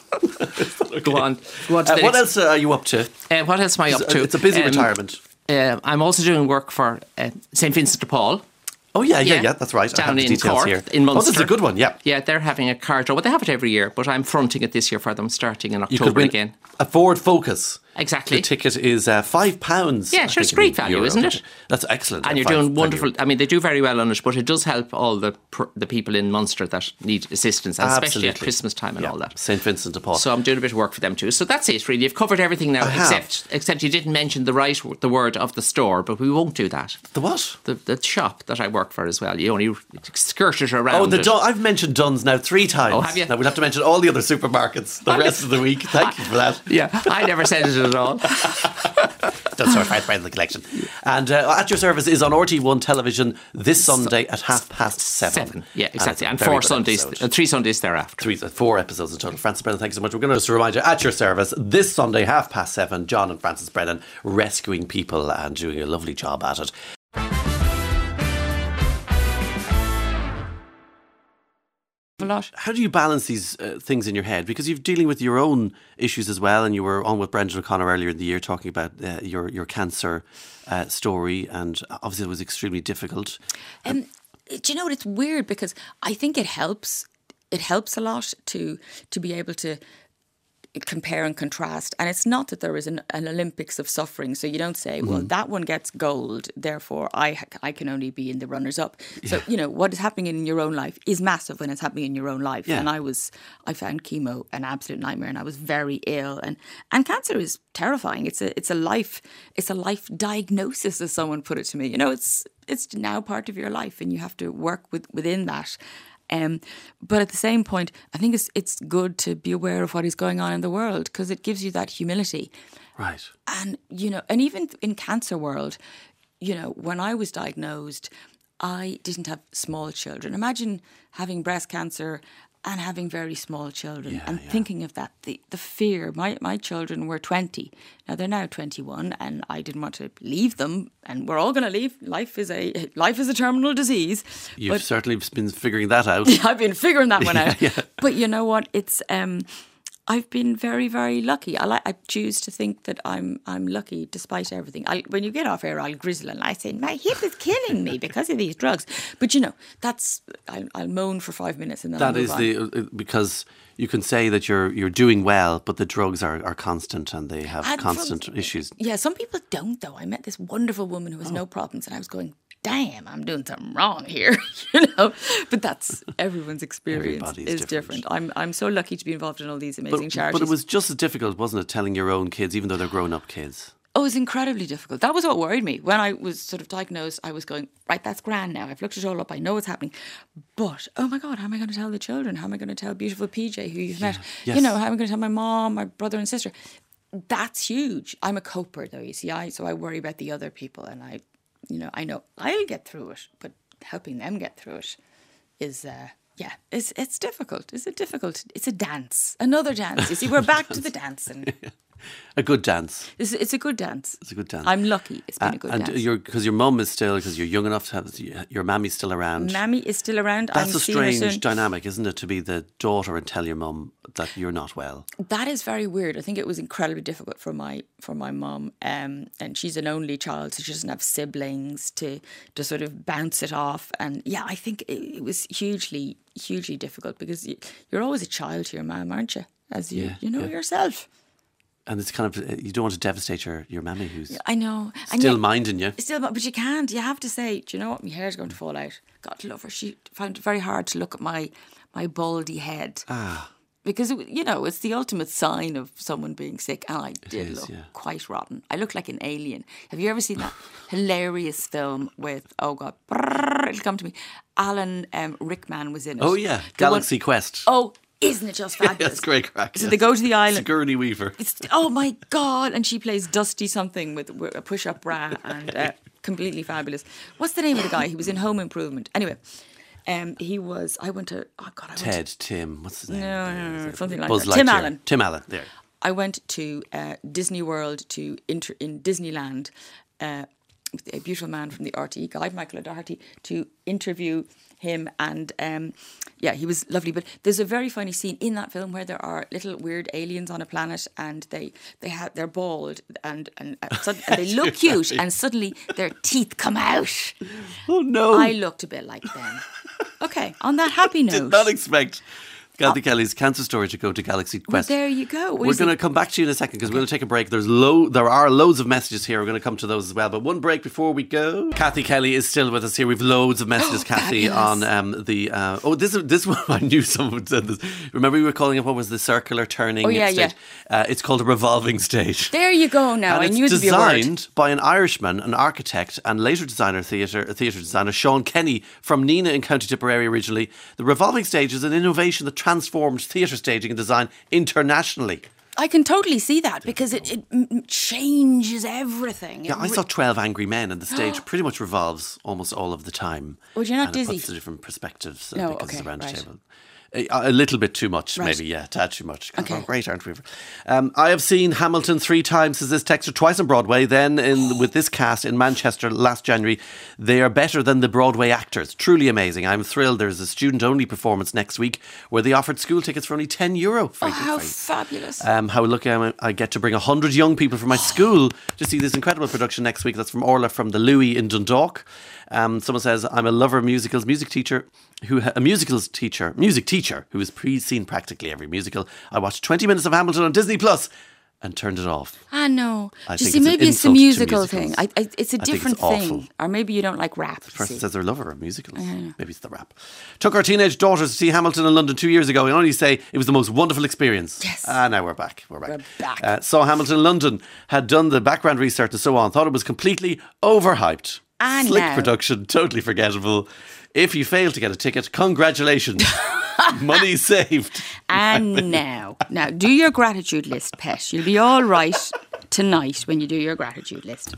Go on. Go on to Uh, the what next- else uh, are you up to? Uh, what else am I up to? It's a busy Um, retirement. Uh, I'm also doing work for uh, Saint Vincent de Paul. Oh, yeah, yeah, yeah. yeah, that's right. I Down have the in details Cork, here. in Oh, this is a Munster. good one, yeah. Yeah, they're having a car draw. Well, they have it every year, but I'm fronting it this year for them, starting in You October could win again. a Ford Focus. Exactly. The ticket is uh, five pounds. Yeah, I sure, it's think, great in value, euro. isn't it? That's excellent. And yeah, you're five- doing five wonderful. euro. I mean, they do very well on it, but it does help all the pr- the people in Munster that need assistance, and especially at Absolutely. Christmas time and Yeah, all that. Saint Vincent de Paul. So I'm doing a bit of work for them too. So that's it, really. You've covered everything now, I have. except except you didn't mention the right the word of the store, but we won't do that. the what? The the shop that I work for as well. You only skirted around. Oh, the it. Dun- I've mentioned Dunn's now three times. Oh, have you? Now we'll have to mention all the other supermarkets the Have you? rest of the week. Thank you for that. Yeah, I never said it at all. That's our five friend of the collection. And uh, At Your Service is on R T one television this Sunday at half past seven. Seven. Yeah, it's exactly. a And, very four good Sundays, episode. uh, three Sundays thereafter. Three, four episodes in total. Francis Brennan, thank you so much. We're going to just remind you, At Your Service this Sunday, half past seven, John and Francis Brennan rescuing people and doing a lovely job at it. A lot. How do you balance these uh, things in your head? Because you're dealing with your own issues as well, and you were on with Brendan O'Connor earlier in the year talking about uh, your, your cancer uh, story, and obviously it was extremely difficult. Um, do you know what? It's weird because I think it helps. It helps a lot to to be able to compare and contrast. And it's not that there is an, an Olympics of suffering. So you don't say, well, Mm-hmm. that one gets gold, therefore I I can only be in the runners-up. So, you know, what is happening in your own life is massive when it's happening in your own life. Yeah. And I was, I found chemo an absolute nightmare, and I was very ill. And, and cancer is terrifying. It's a it's a life it's a life diagnosis, as someone put it to me. You know, it's it's now part of your life, and you have to work with within that. Um, but at the same point, I think it's it's good to be aware of what is going on in the world, because it gives you that humility. Right. And, you know, and even in cancer world, you know, when I was diagnosed, I didn't have small children. Imagine having breast cancer and having very small children, Yeah, and yeah. thinking of that, the, the fear. My my children were twenty. Now they're now twenty-one, and I didn't want to leave them, and we're all going to leave. Life is a life is a terminal disease. You've But certainly been figuring that out. I've been figuring that one out. Yeah. But you know what? It's um, I've been very, very lucky. I like. I choose to think that I'm I'm lucky despite everything. I, when you get off air, I'll grizzle and I say my hip is killing me because of these drugs. But you know, that's I'll, I'll moan for five minutes and then That I'll move is on. the uh, because you can say that you're you're doing well, but the drugs are, are constant and they have And constant drugs- issues. Yeah, some people don't though. I met this wonderful woman who has Oh. no problems, and I was going, damn, I'm doing something wrong here, you know. But that's everyone's experience Everybody's is different. different. I'm I'm so lucky to be involved in all these amazing But, charities. but it was just as difficult, wasn't it, telling your own kids, even though they're grown-up kids? Oh, it was incredibly difficult. That was what worried me. When I was sort of diagnosed, I was going, right, that's grand now. I've looked it all up. I know what's happening. But, oh my God, how am I going to tell the children? How am I going to tell beautiful P J, who you've met? Yes. You know, how am I going to tell my mom, my brother and sister? That's huge. I'm a coper, though, you see. I So I worry about the other people. And I, you know, I know I'll get through it. But helping them get through it is... Uh, yeah, it's it's difficult. It's a difficult. It's a dance. Another dance. You see, we're back to the dancing. A good dance. It's, it's a good dance. It's a good dance. I'm lucky. It's been Uh, a good and dance. you're because your mum is still, because you're young enough to have your mammy's still around. Mammy is still around. That's I'm a seeing her strange soon. dynamic, isn't it, to be the daughter and tell your mum that you're not well? That is very weird. I think it was incredibly difficult for my for my mum, um, and she's an only child, so she doesn't have siblings to to sort of bounce it off. And yeah, I think it, it was hugely hugely difficult, because you, you're always a child to your mum, aren't you? As you Yeah, you know yeah. yourself. And it's kind of, you don't want to devastate your, your mammy who's I know. And still yet- minding you. Still, but you can't. You have to say, do you know what? My hair's going to fall out. God love her. She found it very hard to look at my my baldy head. Ah. Because, it, you know, it's the ultimate sign of someone being sick. And I did is, look yeah. quite rotten. I looked like an alien. Have you ever seen that hilarious film with, oh God, brrr, it'll come to me. Alan um, Rickman was in it. Oh yeah, The one- Galaxy Quest. Oh, isn't it just fabulous? That's great crack. So yes. they go to the island. Sigourney Weaver. It's, oh my God. And she plays Dusty something with, with a push-up bra, and uh, completely fabulous. What's the name of the guy? He was in Home Improvement. Anyway, um, he was, I went to, oh God, I went Ted, Tim, what's his to, name? no, no, no, something like Buzz that. Tim Lightyear. Allen. Tim Allen, there. I went to uh, Disney World to inter- in Disneyland uh, with a beautiful man from the R T E Guide, Michael O'Doherty, to interview him, and um, yeah, he was lovely. But there's a very funny scene in that film where there are little weird aliens on a planet, and they they have they're bald and and, uh, sud- and they look cute, and suddenly their teeth come out. Oh no! I looked a bit like them. Okay, on that happy note. Did not expect Kathy Kelly's cancer story to go to Galaxy Well, Quest. there you go. What We're is going to it? come back to you in a second, because we'll take a break. There's lo- There are loads of messages here. We're going to come to those as well. But one break before we go. Kathy Kelly is still with us here. We've loads of messages, Oh, Kathy, fabulous. on um, the... Uh, oh, this this one, I knew someone said this. Remember we were calling it, what was the circular turning Oh, yeah, stage? Uh, it's called a revolving stage. There you go. Now And I it's knew it'd be a word. designed by an Irishman, an architect, and later designer, theatre theatre designer, Sean Kenny, from Neenah in County Tipperary originally. The revolving stage is an innovation that transformed theatre staging and design internationally. I can totally see that, because it, it mm, changes everything. Yeah, It I re- saw twelve Angry Men, and the stage pretty much revolves almost all of the time. Well, you're not and it dizzy? puts the different perspectives uh, No, because it's okay, around right. the table. A, a little bit too much, Right. maybe, yeah, a tad too much. God, Okay. we're great, aren't we? Um, I have seen Hamilton three times, says this texter, twice on Broadway, then in with this cast in Manchester last January. They are better than the Broadway actors. Truly amazing. I'm thrilled. There's a student-only performance next week where they offered school tickets for only ten euro. Oh, Free, how free. fabulous. Um, how lucky I am, I get to bring one hundred young people from my school to see this incredible production next week. That's from Orla from the Louis in Dundalk. Um, someone says, I'm a lover of musicals, music teacher, who a musicals teacher, music teacher who has pre-seen practically every musical. I watched twenty minutes of Hamilton on Disney Plus and turned it off. I know. I Do you think see, it's an maybe it's the insult to musical musicals. thing. I, I, it's a I think different it's awful. thing. Or maybe you don't like rap. The you person see. says they're a lover of musicals. Maybe it's the rap. Took our teenage daughters to see Hamilton in London two years ago. I can only say it was the most wonderful experience. Yes. Ah, now we're back. We're back. We're back. Uh, saw Hamilton in London, had done the background research and so on, thought it was completely overhyped. And Slick now. production, totally forgettable. If you failed to get a ticket, congratulations. Money saved. And now, now do your gratitude list, Pet. You'll be all right tonight when you do your gratitude list.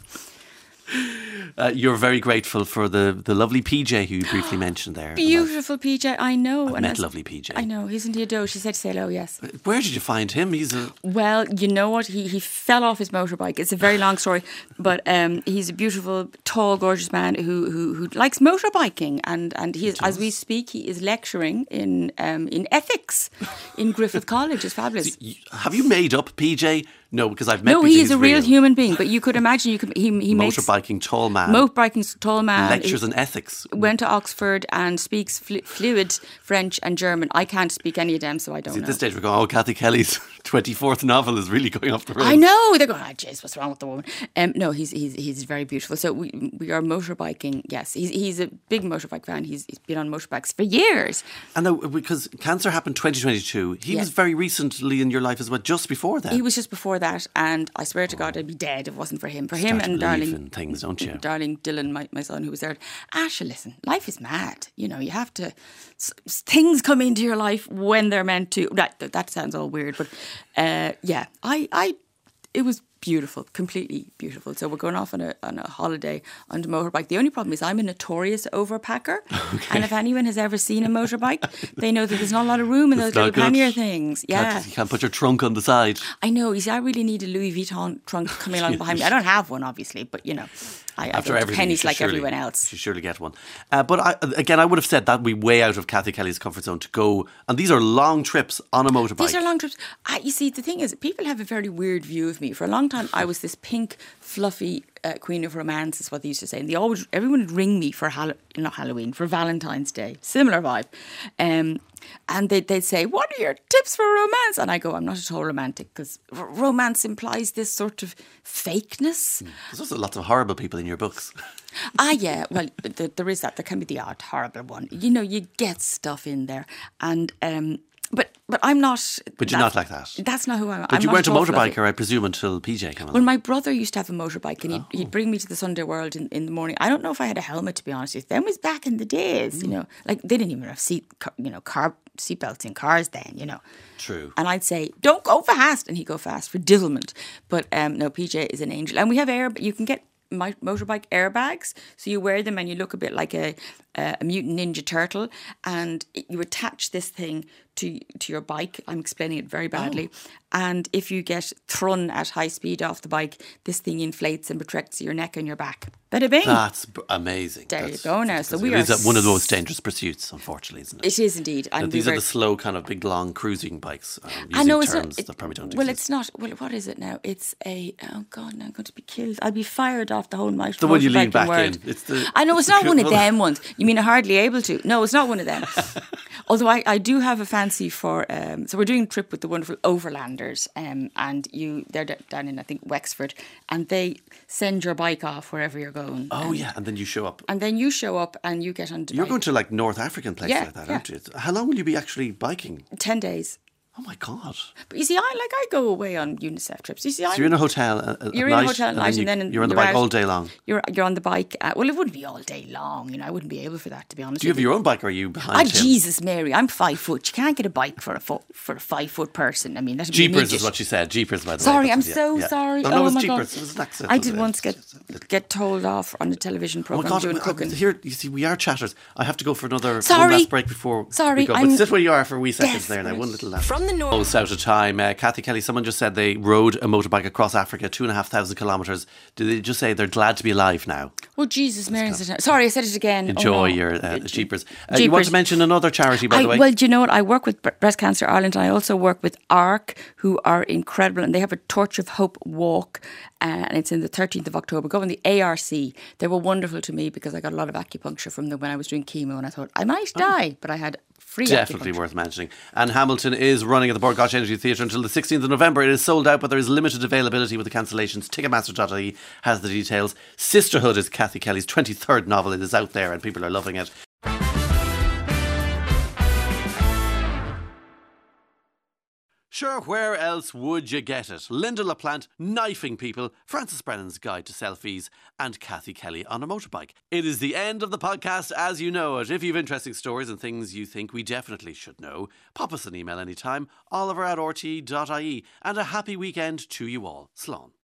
Uh, you're very grateful for the, the lovely P J who you briefly mentioned there. Beautiful P J, I know. I've and met as- lovely P J. I know, isn't he a doe? She said to say hello, yes. Where did you find him? He's a... Well, you know what? He he fell off his motorbike. It's a very long story, but um, he's a beautiful, tall, gorgeous man who who, who likes motorbiking, and and he is, as we speak, he is lecturing in um, in ethics in Griffith College. It's fabulous. You- Have you made up P J? No, because I've met No, P J. he is He's a real human being. But you could imagine, you could he he makes Motorbiking tall man. motorbiking's tall man. Lectures He in ethics. went to Oxford and speaks flu- fluid French and German. I can't speak any of them, so I don't See, at know. this stage we're going, oh, Kathy Kelly's twenty-fourth novel is really going off the rails. I know, they're going, oh jeez, what's wrong with the woman? Um, no, he's he's he's very beautiful. So we we are motorbiking. Yes, he's he's a big motorbike fan. He's he's been on motorbikes for years. And now, because cancer happened twenty twenty-two, he Yeah. was very recently in your life as well, just before that. He was just before that, and I swear to God, I'd be dead if it wasn't for him. For him Start to and believe darling in things, don't you? darling Dylan, my, my son, who was there. Asha, listen, life is mad. You know, you have to. S- s- things come into your life when they're meant to. That that sounds all weird, but uh, yeah, I I it was beautiful, completely beautiful. So we're going off on a on a holiday on the motorbike. The only problem is I'm a notorious overpacker, and if anyone has ever seen a motorbike, they know that there's not a lot of room in It's those little not good. pannier things. Yeah. Can't, you can't put your trunk on the side. I know. You see, I really need a Louis Vuitton trunk coming along behind me. I don't have one, obviously, but you know, I, I After go to everything, you pennies should like surely- everyone You else. should surely get one. Uh, but I, again, I would have said that would be way out of Kathy Kelly's comfort zone to go. And these are long trips on a motorbike. These are long trips. I, you see, the thing is, people have a very weird view of me. For a long time, I was this pink, fluffy uh, queen of romance, is what they used to say. And they always, everyone would ring me for Hall- not Halloween, for Valentine's Day. Similar vibe. Um, and they'd, they'd say, what are your tips for romance? And I go, I'm not at all romantic, because r- romance implies this sort of fakeness. There's also lots of horrible people in your books. Ah, yeah. Well, th- there is that. There can be the odd horrible one. You know, you get stuff in there, and um, but but I'm not. But you're not like that. That's not who I am. But I'm you not weren't a at all fluffy. motorbiker, I presume, until P J came along. Well, my brother used to have a motorbike, and he'd, Oh. he'd bring me to the Sunday World in, in the morning. I don't know if I had a helmet, to be honest with you. Them was back in the days, Mm. you know, like they didn't even have seat, car- you know, car seatbelts in cars then, you know. True. And I'd say, don't go fast, and he'd go fast for diddlement. But um, no, P J is an angel, and we have air. You can get my motorbike airbags, so you wear them and you look a bit like a a mutant ninja turtle, and it- you attach this thing to to your bike. I'm explaining it very badly. Oh. And if you get thrown at high speed off the bike, this thing inflates and protects your neck and your back. Bada bing. That's b- amazing. There That's you go now. So fantastic. we It are is one of the most dangerous pursuits, unfortunately, isn't it? It is indeed. Now, And these we are were- the slow, kind of big, long cruising bikes. Um, using I know it's terms not. It, that probably don't well, exist. it's not. Well, what is it now? It's a. Oh God, now I'm going to be killed. I'll be fired off the whole night. The one you lean back world. in. It's the- I know it's it's not the one of one- them ones. You mean hardly able to? No, it's not one of them. Although I, I do have a fancy for. Um, so we're doing a trip with the wonderful Overlanders, um, and you they're d- down in I think Wexford, and they send your bike off wherever you're going. Oh, and, yeah. And then you show up. And then you show up and you get on the You're bike. going to like North African places Yeah, like that, yeah. aren't you? How long will you be actually biking? ten days. Oh my God. But you see, I like I go away on UNICEF trips. You see, So I'm, you're in a hotel at, at You're night, in a hotel at night, you, and then you're on the you're bike out. all day long. You're you're on the bike. Uh, well, it wouldn't be all day long. You know, I wouldn't be able for that, to be honest. Do you have with your own bike or are you Ah, behind him? Jesus, Mary! I'm five foot. You can't get a bike for a fo- for a five foot person. I mean, that'd be Jeepers immediate. is what she said. Jeepers, by the Sorry, way. I'm That's- so yeah, yeah. sorry. No, no, oh it was my Jeepers. God. It was an accident. I did It once was get just a- get told off on a television Oh program God! doing I- cooking. Here, you see, we are chatters. I have to go for another Sorry. one last break before Sorry, we go. I'm But sit where you are for a wee second there now. desperate. One little last. From from the north. Almost out of time. Uh, Kathy Kelly, someone just said they rode a motorbike across Africa, two and a half thousand kilometres. Did they just say they're glad to be alive now? Oh, Jesus, Mary. Sorry, I said it again. Enjoy oh, no. your uh, jeepers. Uh, Jeepers. You want to mention another charity, by I, the way? Well, do you know what? I work with Breast Cancer Ireland, and I also work with ARC, who are incredible, and they have a Torch of Hope walk, uh, and it's in the thirteenth of October. Go on the A R C. They were wonderful to me because I got a lot of acupuncture from them when I was doing chemo, and I thought I might die, but I had free Definitely acupuncture. worth mentioning. And Hamilton is running at the Bord Gáis Energy Theatre until the sixteenth of November. It is sold out, but there is limited availability with the cancellations. Ticketmaster dot I E has the details. Sisterhood is Kathy Kelly's twenty-third novel. It is out there and people are loving it. Sure, where else would you get it? Linda LaPlante knifing people, Francis Brennan's Guide to Selfies, and Kathy Kelly on a motorbike. It is the end of the podcast as you know it. If you have interesting stories and things you think we definitely should know, pop us an email anytime, oliver at r t e dot I E, and a happy weekend to you all. Slán.